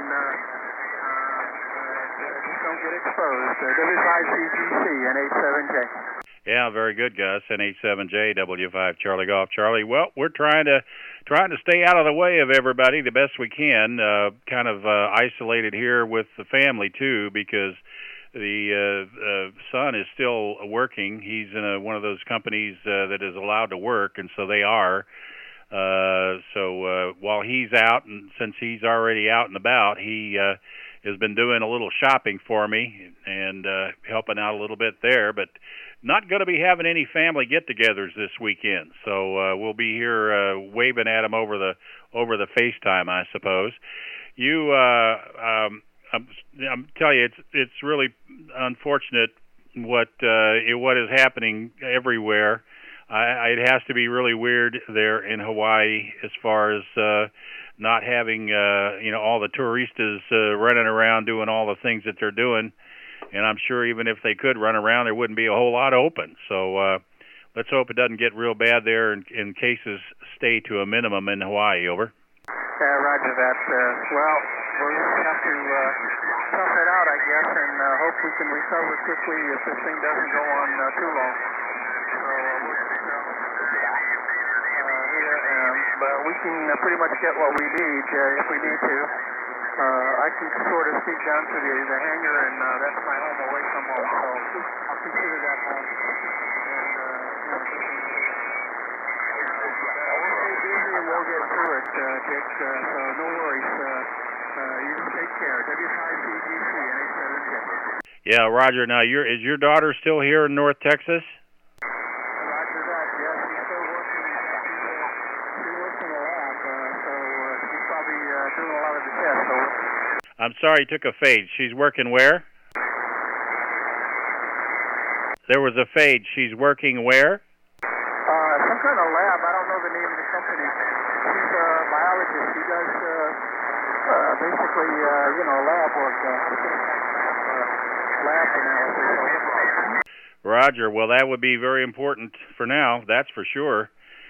just don't get exposed. WICGC, NH7J. Yeah, very good, Gus. NH7J, W5 Charlie Golf Charlie. Well, we're trying to stay out of the way of everybody the best we can. Kind of isolated here with the family too, because son is still working. He's in one of those companies that is allowed to work, and so they are. So while he's out, and since he's already out and about, he has been doing a little shopping for me and helping out a little bit there, but not going to be having any family get-togethers this weekend. So we'll be here waving at him over the FaceTime, I suppose. I'm telling you, it's really unfortunate what is happening everywhere. It has to be really weird there in Hawaii as far as not having all the touristas running around doing all the things that they're doing. And I'm sure even if they could run around, there wouldn't be a whole lot open. So let's hope it doesn't get real bad there and cases stay to a minimum in Hawaii. Over. Roger that. Well, we'll just have to tough it out, I guess, and hope we can recover quickly if this thing doesn't go on too long. So but we can pretty much get what we need if we need to. I can sort of sneak down to the hangar, and that's my home away from home, so I'll consider that home. And we'll stay busy and we'll get through it, Dick, so no worries. You take care. W5CGC, NA7J. Yeah, Roger. Now, is your daughter still here in North Texas? Roger that. Yes, she's still working. She works in a lab, so she's probably doing a lot of the tests. Over. I'm sorry, you took a fade. She's working where? There was a fade. She's working where? Some kind of lab. I don't know the name of the company. She's a biologist. She does basically, lab work. Lab analysis. Roger. Well, that would be very important for now. That's for sure.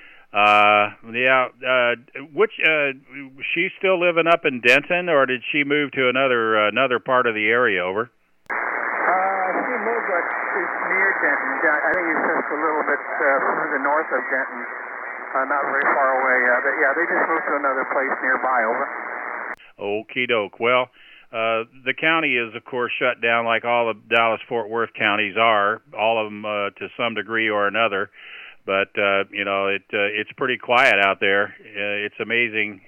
She's still living up in Denton, or did she move to another part of the area? Over. She moved, but it's near Denton. I think it's just a little bit further north of Denton, not very far away. They just moved to another place nearby. Over. Okie doke. Well, the county is, of course, shut down like all the Dallas-Fort Worth counties are, all of them to some degree or another. But it's pretty quiet out there. It's amazing.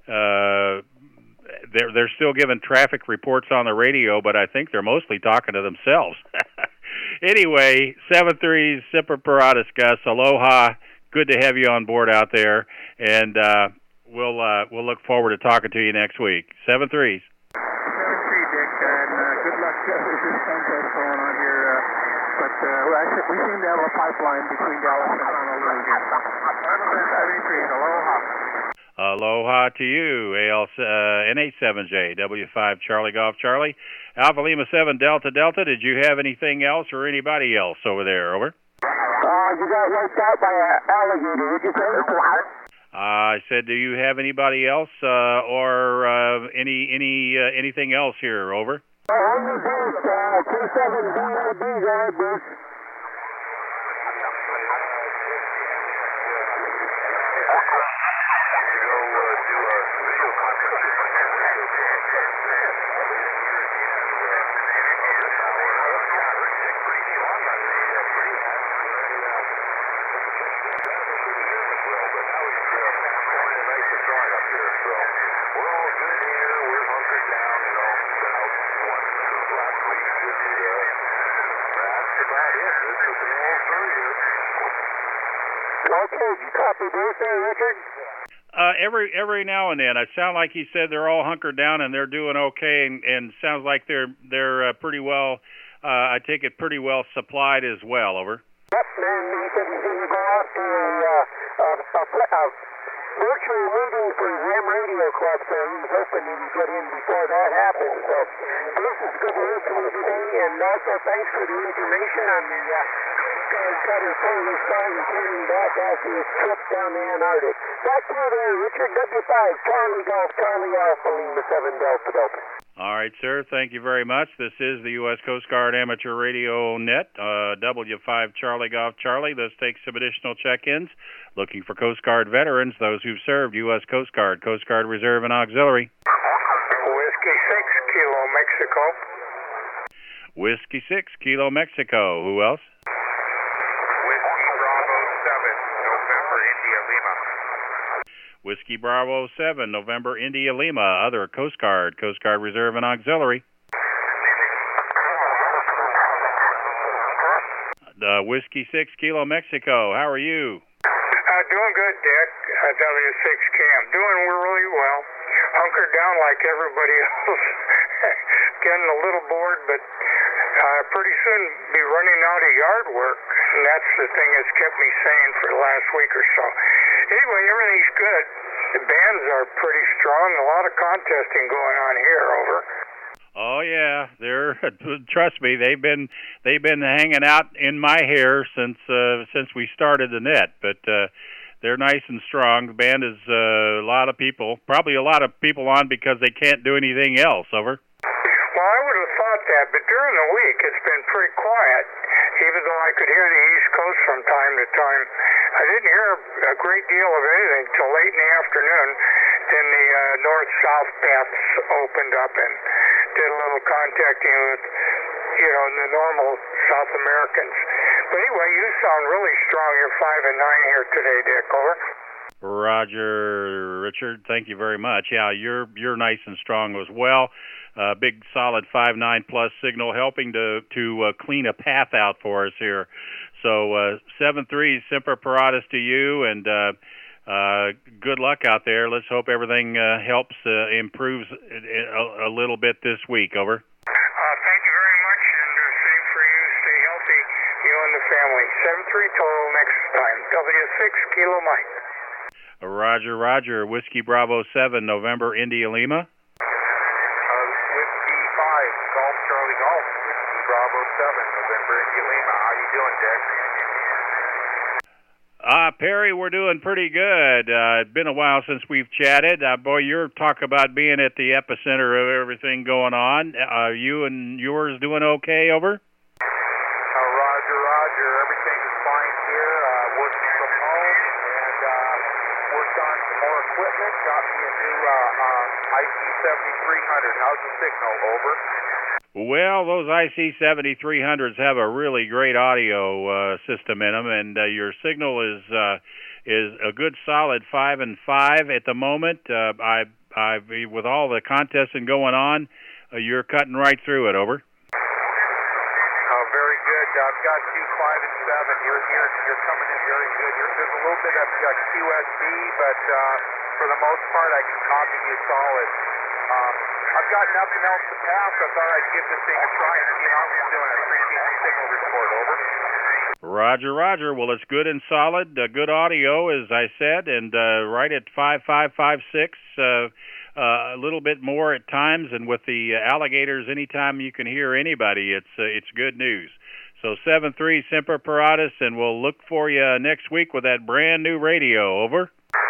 They're still giving traffic reports on the radio, but I think they're mostly talking to themselves. Anyway, 7-3 Semper Paratus, Gus. Aloha. Good to have you on board out there, and we'll look forward to talking to you next week. 7-3. 7-3, Dick, and good luck with this contest going on here. But we seem to have a pipeline between Dallas and Honolulu here. 7-3, aloha. Aloha to you, NA7J, W5 Charlie Golf Charlie. Alpha Lima 7 Delta Delta, did you have anything else or anybody else over there? Over. You got wiped out by an alligator. Did you say? I said, do you have anybody else or anything else here? Over. On the booth, 27 BIB there, Bruce. Okay, you copy Bruce there, Richard? Every now and then, it sounds like he said they're all hunkered down and they're doing okay, and sounds like they're pretty well. I take it pretty well supplied as well. Over. Yep, and he said he's going to go out to a virtual meeting for Ham Radio Club, so he's hoping he can get in before that happens. So Bruce, it's good to hear from you today, and also thanks for the information on the cutter fully starting and turning back after his trip down the Antarctic. Back to you there, Richard. W5, Charlie Golf, Charlie Alpha Lima 7 Delta Delta. All right, sir. Thank you very much. This is the U.S. Coast Guard Amateur Radio Net, W5 Charlie Golf Charlie. Let's take some additional check-ins. Looking for Coast Guard veterans, those who've served U.S. Coast Guard Reserve, and Auxiliary. Whiskey 6, Kilo Mexico. Whiskey 6, Kilo Mexico. Who else? Whiskey Bravo 7, November India Lima. Whiskey Bravo 7, November India Lima. Other Coast Guard Reserve and Auxiliary. Whiskey 6, Kilo Mexico. How are you? Doing good, Dick. W6CAM. Doing really well. Hunkered down like everybody else. Getting a little bored, but pretty soon be running out of yard work. And that's the thing that's kept me sane for the last week or so. Anyway, everything's good. The bands are pretty strong. A lot of contesting going on here. Over. Oh yeah, they're trust me, they've been hanging out in my hair since we started the net, but they're nice and strong. The band is a lot of people on because they can't do anything else. Over. Well, I would have thought that, but during the week it's been pretty quiet, even though I could hear the East Coast from time to time. I didn't hear a great deal of anything till late in the afternoon. Then the north-south paths opened up and did a little contacting with, the normal South Americans. But anyway, you sound really strong. You're 5 and 9 here today, Dick. Over. Roger, Richard. Thank you very much. Yeah, you're nice and strong as well. Big solid 5.9 plus signal, helping to clean a path out for us here. So 7.3 Semper Paratus to you, and good luck out there. Let's hope everything helps improves a little bit this week. Over. Thank you very much, and same for you. Stay healthy, you and the family. 7-3 total next time. W6 Kilo Mike. Roger. Whiskey Bravo 7, November India Lima. Whiskey 5, Golf Charlie Golf. Whiskey Bravo 7, November India Lima. How you doing, Dick? Perry, we're doing pretty good. It's been a while since we've chatted. Boy, you're talking about being at the epicenter of everything going on. You and yours doing okay, over? Roger. Everything is fine here. Working from home and worked on some more equipment. Got me a new IC7300. How's the signal, over? Well, those IC7300s have a really great audio system in them, and your signal is a good solid 5 and 5 at the moment. With all the contesting going on, you're cutting right through it. Over. Very good. I've got 2 5 and 7. You're coming in very good. There's a little bit of QSB, but for the most part, I can copy you solid. I've got nothing else to pass. I thought I'd give this thing a try and see how it's doing. I appreciate the signal report. Over. Roger. Well, it's good and solid. Good audio, as I said, and right at 5556. A little bit more at times, and with the alligators, anytime you can hear anybody, it's good news. So 7-3 Semper Paratus, and we'll look for you next week with that brand new radio. Over.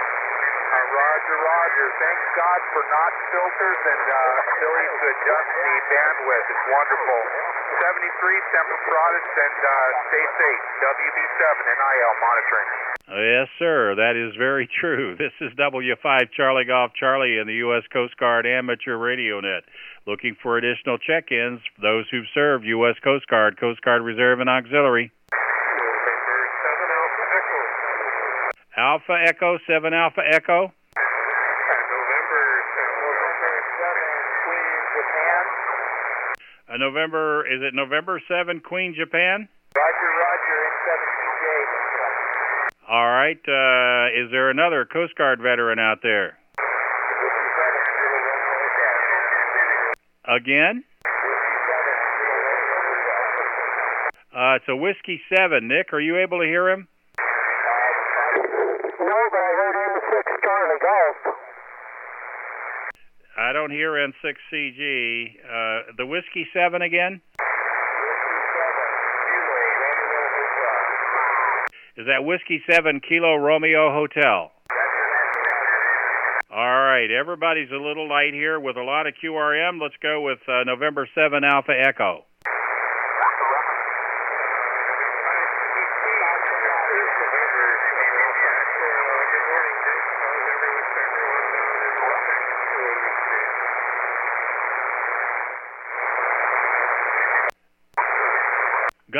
Roger. Thank God for NOx filters and ability to adjust the bandwidth. It's wonderful. 73 Semper Paratus, and stay safe. WB7 NIL monitoring. Yes, sir. That is very true. This is W5 Charlie Golf Charlie in the U.S. Coast Guard Amateur Radio Net. Looking for additional check-ins for those who've served U.S. Coast Guard Reserve, and Auxiliary. Alpha Echo, 7 Alpha Echo. Is it November 7, Queen, Japan? Roger, N7TJ. All right. Is there another Coast Guard veteran out there? Again? It's a Whiskey 7. Nick, are you able to hear him? No, but I heard N6 Charlie Golf. I don't hear N6CG. The Whiskey 7 again? Is that Whiskey 7 Kilo Romeo Hotel? All right, everybody's a little light here with a lot of QRM. Let's go with November 7 Alpha Echo.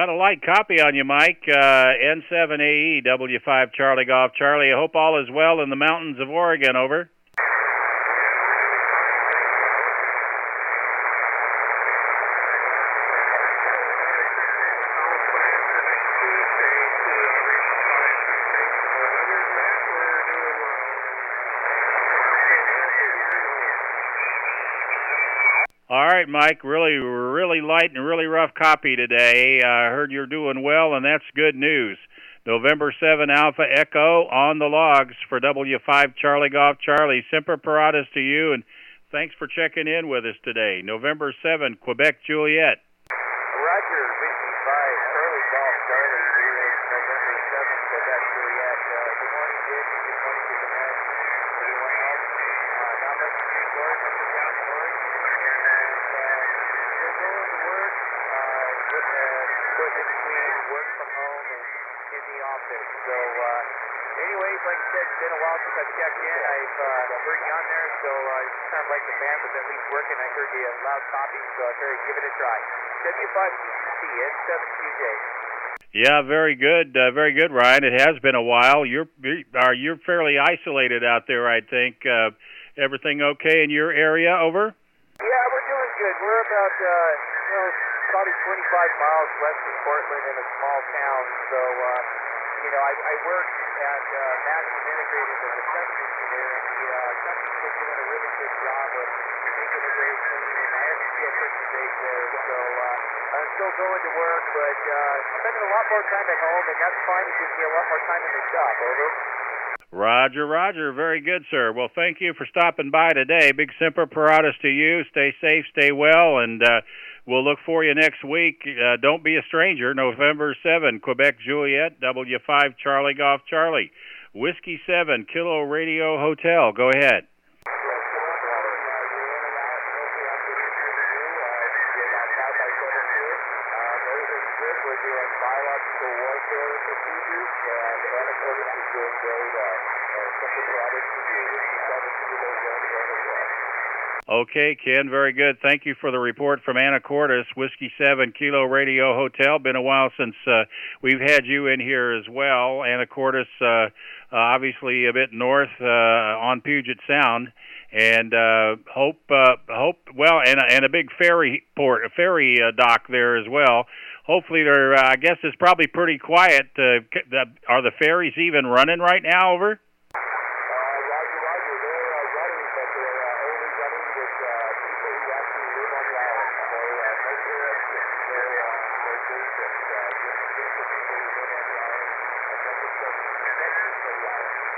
Got a light copy on you, Mike. N7AE, W5 Charlie Golf Charlie. I hope all is well in the mountains of Oregon, over. All right, Mike, really light and really rough copy today. I heard you're doing well, and that's good news. November 7 Alpha Echo on the logs for W5 Charlie Golf Charlie. Semper Paratus to you, and thanks for checking in with us today. November 7, Quebec Juliet. Roger, Whiskey 5, Charlie Golf Charlie, here is November 7, Quebec Juliet. Good morning, Dick, and good morning to Jeanette, everyone else. Not much to report, up and down in Oregon, and still going to work, split in between work from home and in the office. So, anyways, like I said, it's been a while since I've checked in. I've heard you on there, so it sounded like the band was at least working. I heard you loud copy, so I figured give it a try. W5CCC, N7QJ. Yeah, very good, Ryan. It has been a while. You're fairly isolated out there, I think. Everything okay in your area, over? Yeah, we're doing good. We're about, probably 25 miles west of Portland in a small town. So, I work at Maxim Integrated as a test engineer, and the company's been doing a really good job of making it very clean, and I actually feel pretty safe there. So, I'm still going to work, but spending a lot more time at home, and that's fine. It gives me a lot more time in the shop, over. Roger. Very good, sir. Well, thank you for stopping by today. Big Semper Paratus to you. Stay safe, stay well, and we'll look for you next week. Don't be a stranger. November 7, Quebec Juliet, W5 Charlie Golf Charlie. Whiskey 7, Kilo Radio Hotel. Go ahead. We're doing biological warfare procedures, and Anacortes is doing great. Simple products to you. Okay, Ken, very good. Thank you for the report from Anacortes, Whiskey 7 Kilo Radio Hotel. Been a while since we've had you in here as well. Anacortes, obviously a bit north on Puget Sound, and hope well, and a big ferry port, a ferry dock there as well. Hopefully, they're. I guess it's probably pretty quiet. Are the ferries even running right now, over? Roger. They're running, but they're only running with people who actually live on the island. So no tourists, no day trips. Just for people who live on the island and necessarily connected to the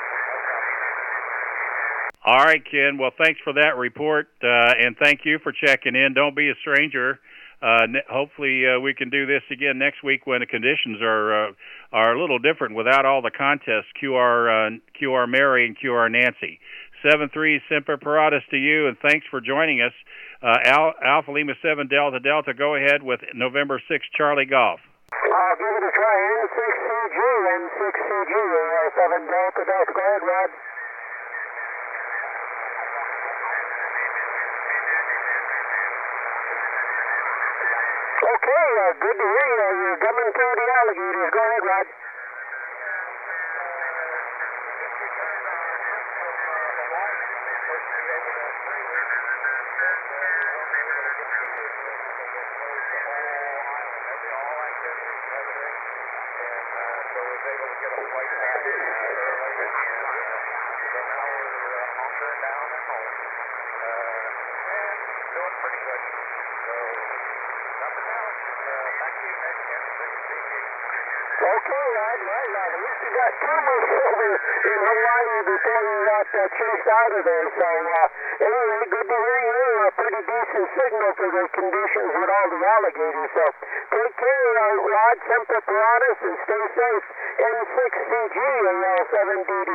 island. All right, Ken. Well, thanks for that report, and thank you for checking in. Don't be a stranger. Hopefully we can do this again next week when the conditions are a little different without all the contests. QR Mary and QR Nancy. 7-3 Semper Paratus to you, and thanks for joining us. Alpha Lima 7 Delta Delta. Go ahead with November 6 Charlie Golf. I'll give it a try. N6CG, 7 Delta Delta. Go ahead, Rod. Okay, good to hear you. You're coming through the alligators. Go ahead, Rod. Okay, Rod. Well, at least you got 2 months over in Hawaii before you got chased out of there. So, anyway, good to hear you. A pretty decent signal for the conditions with all the alligators. So, take care, Rod. Semper Paratus, and stay safe. N6CG, 7DD.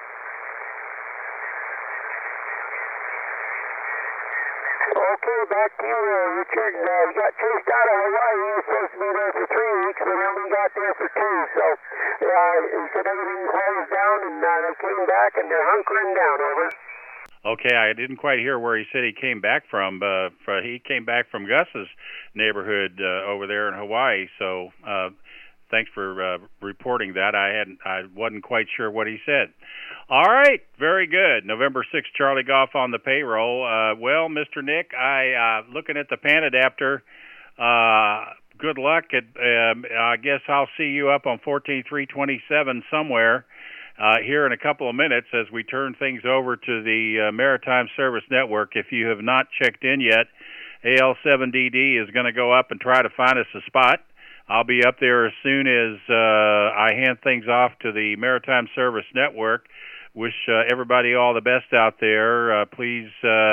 Okay, back to you, Richard. You got chased out of Hawaii. You were supposed to be there for 3 weeks, but only got there for 2. So, he said everything closed down, and they came back, and they're hunkering down, over. Okay, I didn't quite hear where he said he came back from. He came back from Gus's neighborhood over there in Hawaii. So thanks for reporting that. I wasn't quite sure what he said. All right, very good. November 6th, Charlie Golf on the payroll. Well, Mr. Nick, looking at the pan adapter. Good luck. I guess I'll see you up on 14327 somewhere. Here in a couple of minutes as we turn things over to the Maritime Service Network. If you have not checked in yet, AL7DD is going to go up and try to find us a spot. I'll be up there as soon as I hand things off to the Maritime Service Network. Wish everybody all the best out there. Please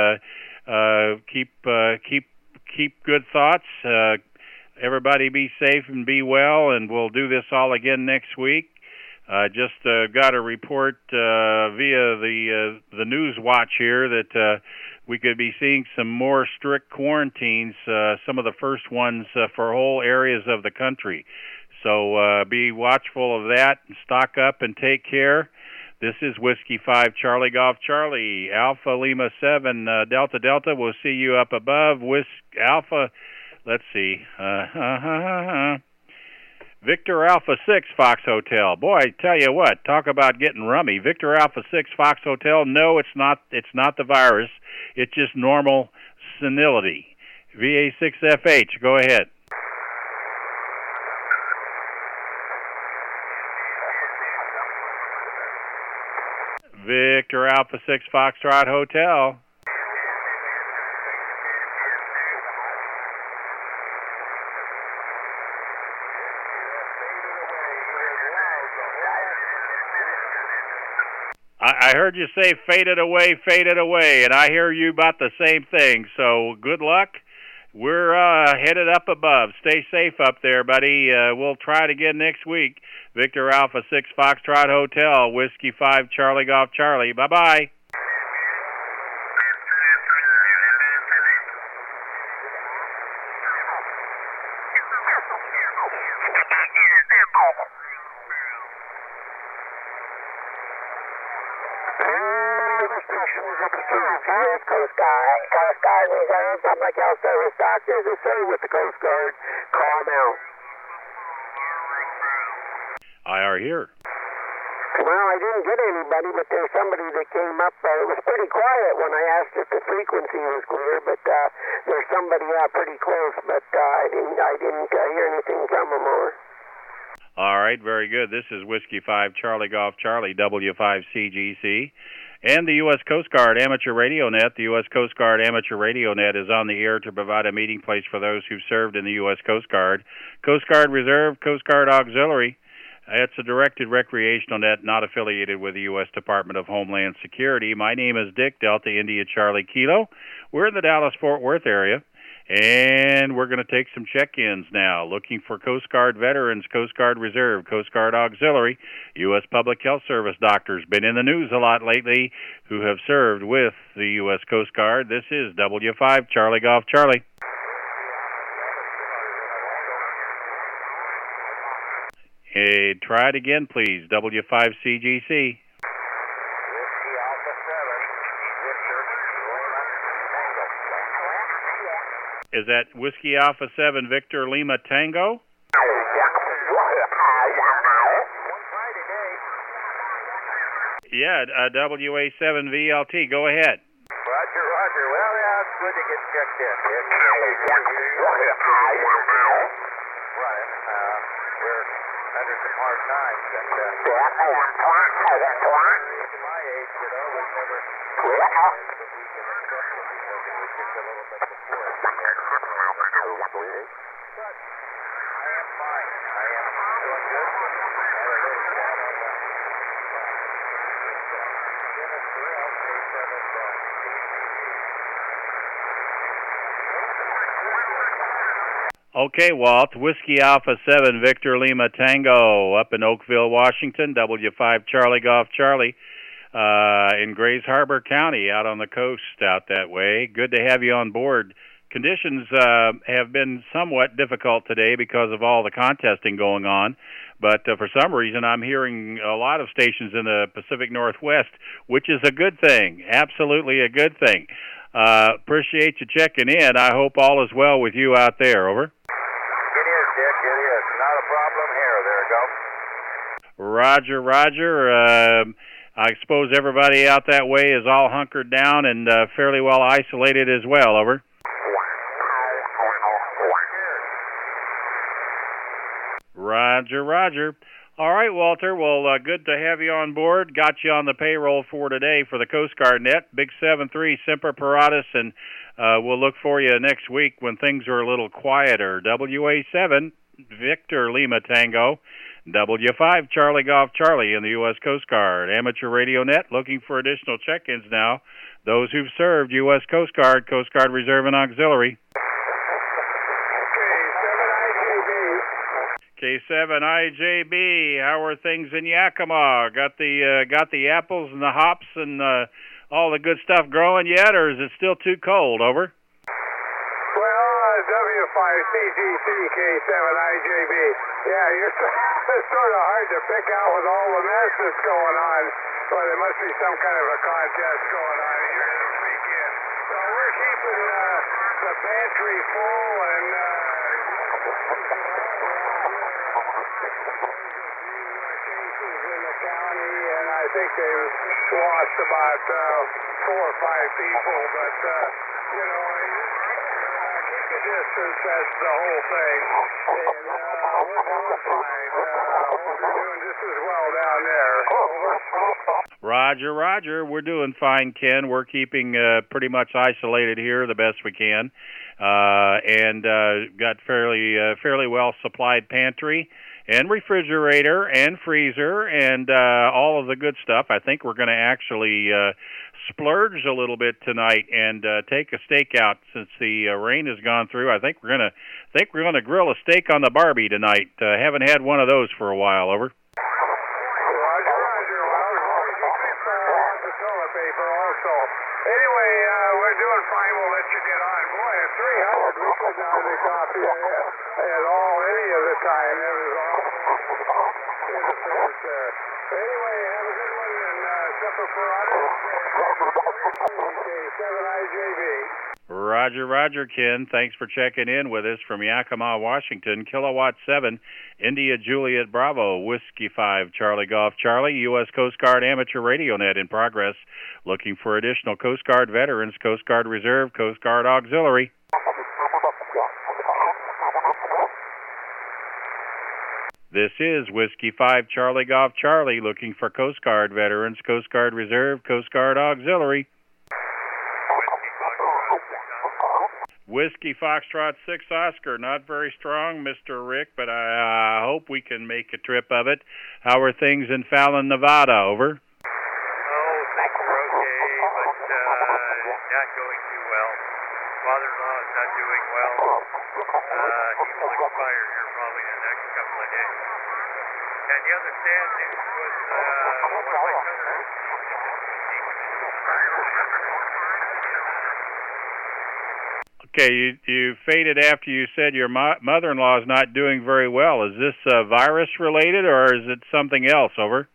keep good thoughts. Everybody be safe and be well, and we'll do this all again next week. Just got a report via the News Watch here that we could be seeing some more strict quarantines, some of the first ones for whole areas of the country. So be watchful of that, and stock up and take care. This is Whiskey 5 Charlie Golf Charlie, Alpha Lima 7 Delta Delta. We'll see you up above. Alpha, let's see. Victor Alpha 6 Fox Hotel. Boy, I tell you what, talk about getting rummy. Victor Alpha 6 Fox Hotel. No, it's not the virus. It's just normal senility. VA6FH, go ahead. Victor Alpha 6 Foxtrot Hotel. I heard you say faded away, and I hear you about the same thing. So good luck. We're headed up above. Stay safe up there, buddy. We'll try it again next week. Victor Alpha 6 Foxtrot Hotel, Whiskey 5 Charlie Golf Charlie. Bye-bye. Coast Guard Reserve, Public Health Service doctors who serve with the Coast Guard, call them out. I are here. Well, I didn't get anybody, but there's somebody that came up. It was pretty quiet when I asked if the frequency was clear, but there's somebody pretty close, but I didn't hear anything from them over. All right, very good. This is Whiskey 5 Charlie Golf Charlie, W5CGC. And the U.S. Coast Guard Amateur Radio Net. The U.S. Coast Guard Amateur Radio Net is on the air to provide a meeting place for those who've served in the U.S. Coast Guard. Coast Guard Reserve, Coast Guard Auxiliary. It's a directed recreational net not affiliated with the U.S. Department of Homeland Security. My name is Dick, Delta India Charlie Kilo. We're in the Dallas-Fort Worth area. And we're going to take some check-ins now, looking for Coast Guard veterans, Coast Guard Reserve, Coast Guard Auxiliary, U.S. Public Health Service doctors. Been in the news a lot lately who have served with the U.S. Coast Guard. This is W5 Charlie Golf Charlie. Hey, try it again, please. W5CGC. Is that Whiskey Alpha 7 Victor Lima Tango? Yeah, WA7 VLT. Go ahead. Roger. Well, yeah, it's good to get checked in. We're under some hard times, and my age, was never But I am fine. I am doing good. Okay, Walt. Whiskey Alpha 7 Victor Lima Tango up in Oakville, Washington. W5 Charlie Golf Charlie in Grays Harbor County out on the coast out that way. Good to have you on board, conditions have been somewhat difficult today because of all the contesting going on. But for some reason, I'm hearing a lot of stations in the Pacific Northwest, which is a good thing, absolutely a good thing. Appreciate you checking in. I hope all is well with you out there. Over. It is, Dick. It is. Not a problem here. There we go. Roger, Roger. I suppose everybody out that way is all hunkered down and fairly well isolated as well. Over. Roger, Roger. All right, Walter. Well, good to have you on board. Got you on the payroll for today for the Coast Guard Net. Big 7-3, Semper Paratus, and we'll look for you next week when things are a little quieter. WA7, Victor Lima Tango. W5, Charlie Golf Charlie in the U.S. Coast Guard. Amateur Radio Net looking for additional check-ins now. Those who've served U.S. Coast Guard, Coast Guard Reserve, and Auxiliary. K7IJB, how are things in Yakima? Got the apples and the hops and all the good stuff growing yet, or is it still too cold? Over. W5CGC K7IJB. Yeah, it's sort of hard to pick out with all the mess that's going on, but there must be some kind of a contest going on here this weekend. So we're keeping the pantry full and cases in the county, and I think they've lost about 4 or 5 people, but you know, keep the distance, that's the whole thing, and we're doing fine. Hope you're doing just as well down there. Roger, Roger. We're doing fine, Ken. We're keeping pretty much isolated here the best we can, and got fairly well supplied pantry and refrigerator and freezer and all of the good stuff. I think we're going to actually splurge a little bit tonight and take a steak out since the rain has gone through. I think we're going to grill a steak on the Barbie tonight. Haven't had one of those for a while. Over. Anyway, we're doing fine. We'll let you get on. Boy, at 300, we could not have coffee at all any of the time. It was all interference there. Anyway, have a good one, and Semper Paratus. K7IJB. Roger, Roger, Ken. Thanks for checking in with us from Yakima, Washington. Kilowatt 7, India Juliet Bravo, Whiskey 5, Charlie Golf Charlie, U.S. Coast Guard Amateur Radio Net in progress. Looking for additional Coast Guard veterans, Coast Guard Reserve, Coast Guard Auxiliary. This is Whiskey 5, Charlie Golf Charlie, looking for Coast Guard veterans, Coast Guard Reserve, Coast Guard Auxiliary. Whiskey Foxtrot 6 Oscar, not very strong, Mr. Rick, but I hope we can make a trip of it. How are things in Fallon, Nevada? Over. Oh, things are okay, but not going too well. Father-in-law is not doing well. He will expire here probably in the next couple of days. And the other sad news was one of my cousins. Okay, you faded after you said your mother-in-law is not doing very well. Is this virus related or is it something else? Over.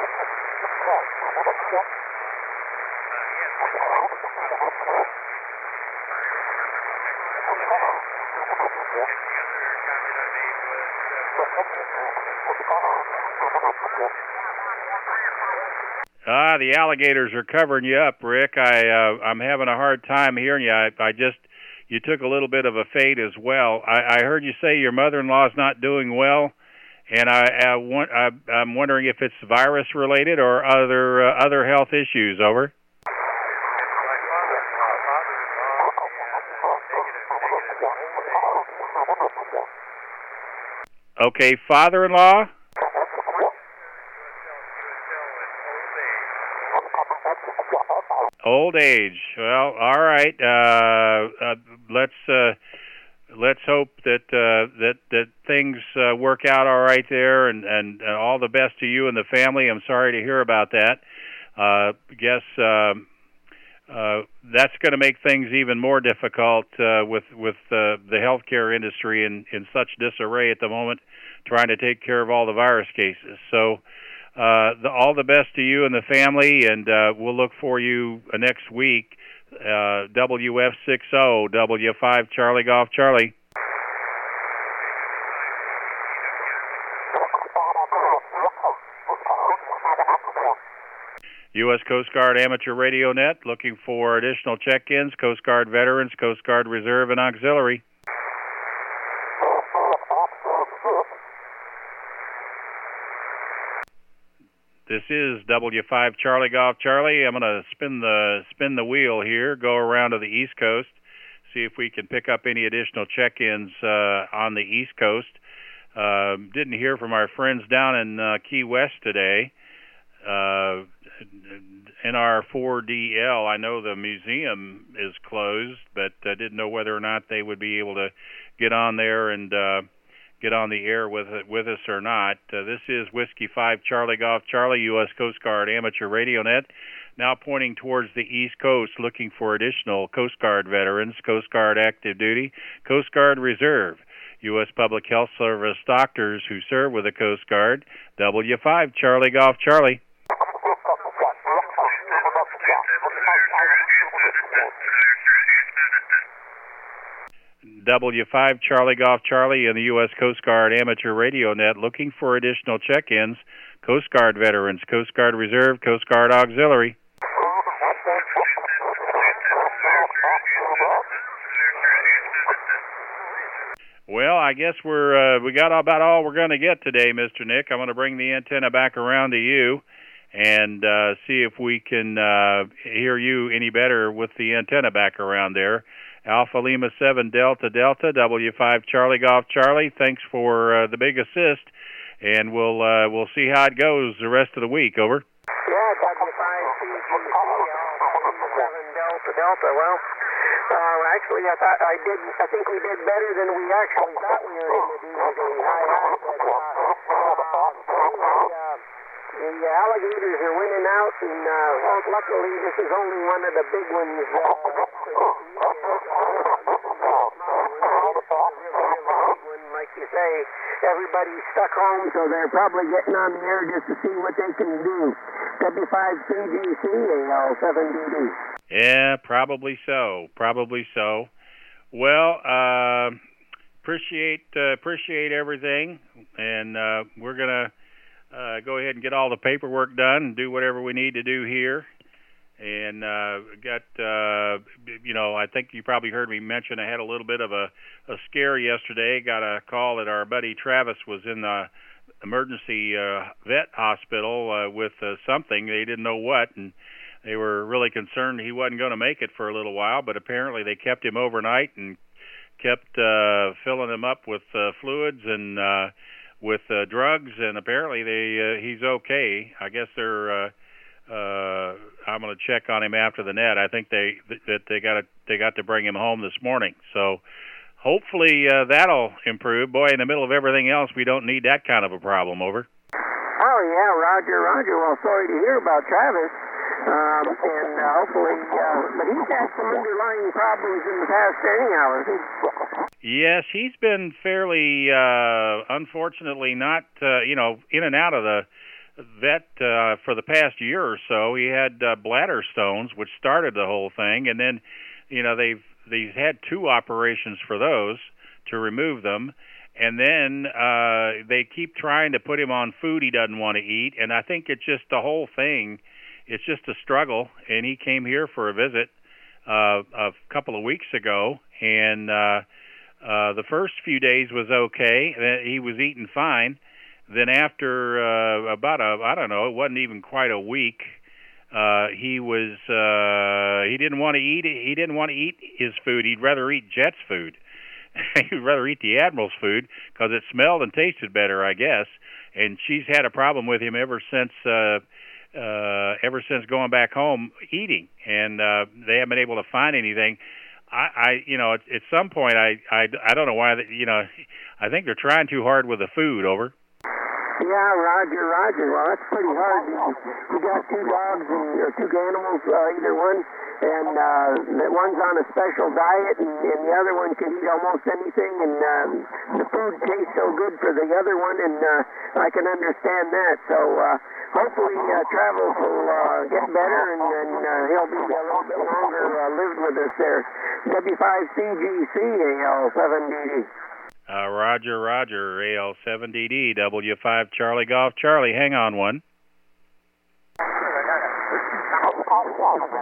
The alligators are covering you up, Rick. I'm having a hard time hearing you. You took a little bit of a fade as well. I heard you say your mother-in-law is not doing well, and I'm wondering if it's virus related or other health issues. Over. Okay, father-in-law. Old age. Well, all right. Let's hope that things work out all right there, and all the best to you and the family. I'm sorry to hear about that. that's going to make things even more difficult with the healthcare industry in such disarray at the moment, trying to take care of all the virus cases. So all the best to you and the family, and we'll look for you next week. WF60, W5 Charlie Golf Charlie. U.S. Coast Guard Amateur Radio Net, looking for additional check-ins, Coast Guard veterans, Coast Guard Reserve, and auxiliary. This is W5 Charlie Golf Charlie. I'm going to spin the wheel here, go around to the East Coast, see if we can pick up any additional check-ins on the East Coast. Didn't hear from our friends down in Key West today. NR4DL, I know the museum is closed, but I didn't know whether or not they would be able to get on there and get on the air with us or not. This is Whiskey 5 Charlie Golf Charlie, U.S. Coast Guard Amateur Radio Net, now pointing towards the East Coast, looking for additional Coast Guard veterans, Coast Guard active duty, Coast Guard Reserve, U.S. Public Health Service doctors who serve with the Coast Guard. W5 Charlie Golf Charlie. W5 Charlie Golf Charlie in the U.S. Coast Guard Amateur Radio Net, looking for additional check-ins, Coast Guard veterans, Coast Guard Reserve, Coast Guard Auxiliary. Well, I guess we got about all we're going to get today, Mr. Nick. I'm going to bring the antenna back around to you and see if we can hear you any better with the antenna back around there. Alpha Lima 7 Delta Delta, W5 Charlie Golf Charlie. Thanks for the big assist, and we'll see how it goes the rest of the week. Over. Yeah, W5 CGC, Alpha Lima 7 Delta Delta. Well, actually, I think we did better than we actually thought we were going to do today. The alligators are winning out, and luckily this is only one of the big ones. Like you say, everybody's stuck home, so they're probably getting on the air just to see what they can do. W5CGC, AL7DD. Yeah, probably so. Well, appreciate everything, and we're gonna go ahead and get all the paperwork done and do whatever we need to do here. And I think you probably heard me mention I had a little bit of a scare yesterday. Got a call that our buddy Travis was in the emergency vet hospital with something. They didn't know what, and they were really concerned he wasn't going to make it for a little while, but apparently they kept him overnight and kept filling him up with fluids and with drugs, and apparently he's okay. I guess I'm going to check on him after the net. I think they got to bring him home this morning. So hopefully that'll improve. Boy, in the middle of everything else, we don't need that kind of a problem. Over. Oh yeah, Roger. Well, sorry to hear about Travis. And hopefully, but he's had some underlying problems in the past anyhow, has he? Yes, he's been fairly, unfortunately, not, in and out of the vet for the past year or so. He had bladder stones, which started the whole thing, and then, they've had 2 operations for those to remove them, and then they keep trying to put him on food he doesn't want to eat, and I think it's just the whole thing. It's just a struggle, and he came here for a visit a couple of weeks ago, and the first few days was okay. He was eating fine. Then after it wasn't even quite a week, he didn't want to eat. He didn't want to eat his food. He'd rather eat Jet's food. He'd rather eat the Admiral's food because it smelled and tasted better, I guess. And she's had a problem with him ever since going back home eating, and they haven't been able to find anything. At some point, I don't know why. I think they're trying too hard with the food. Over. Yeah, Roger. Well, that's pretty hard. You got 2 dogs or 2 animals, either one. and the one's on a special diet, and the other one can eat almost anything, and the food tastes so good for the other one, and I can understand that. So hopefully Travels will get better, and he'll be a little bit longer lived with us there. W5CGC AL7DD. Roger, AL7DD, W5 Charlie Golf. Charlie, hang on one.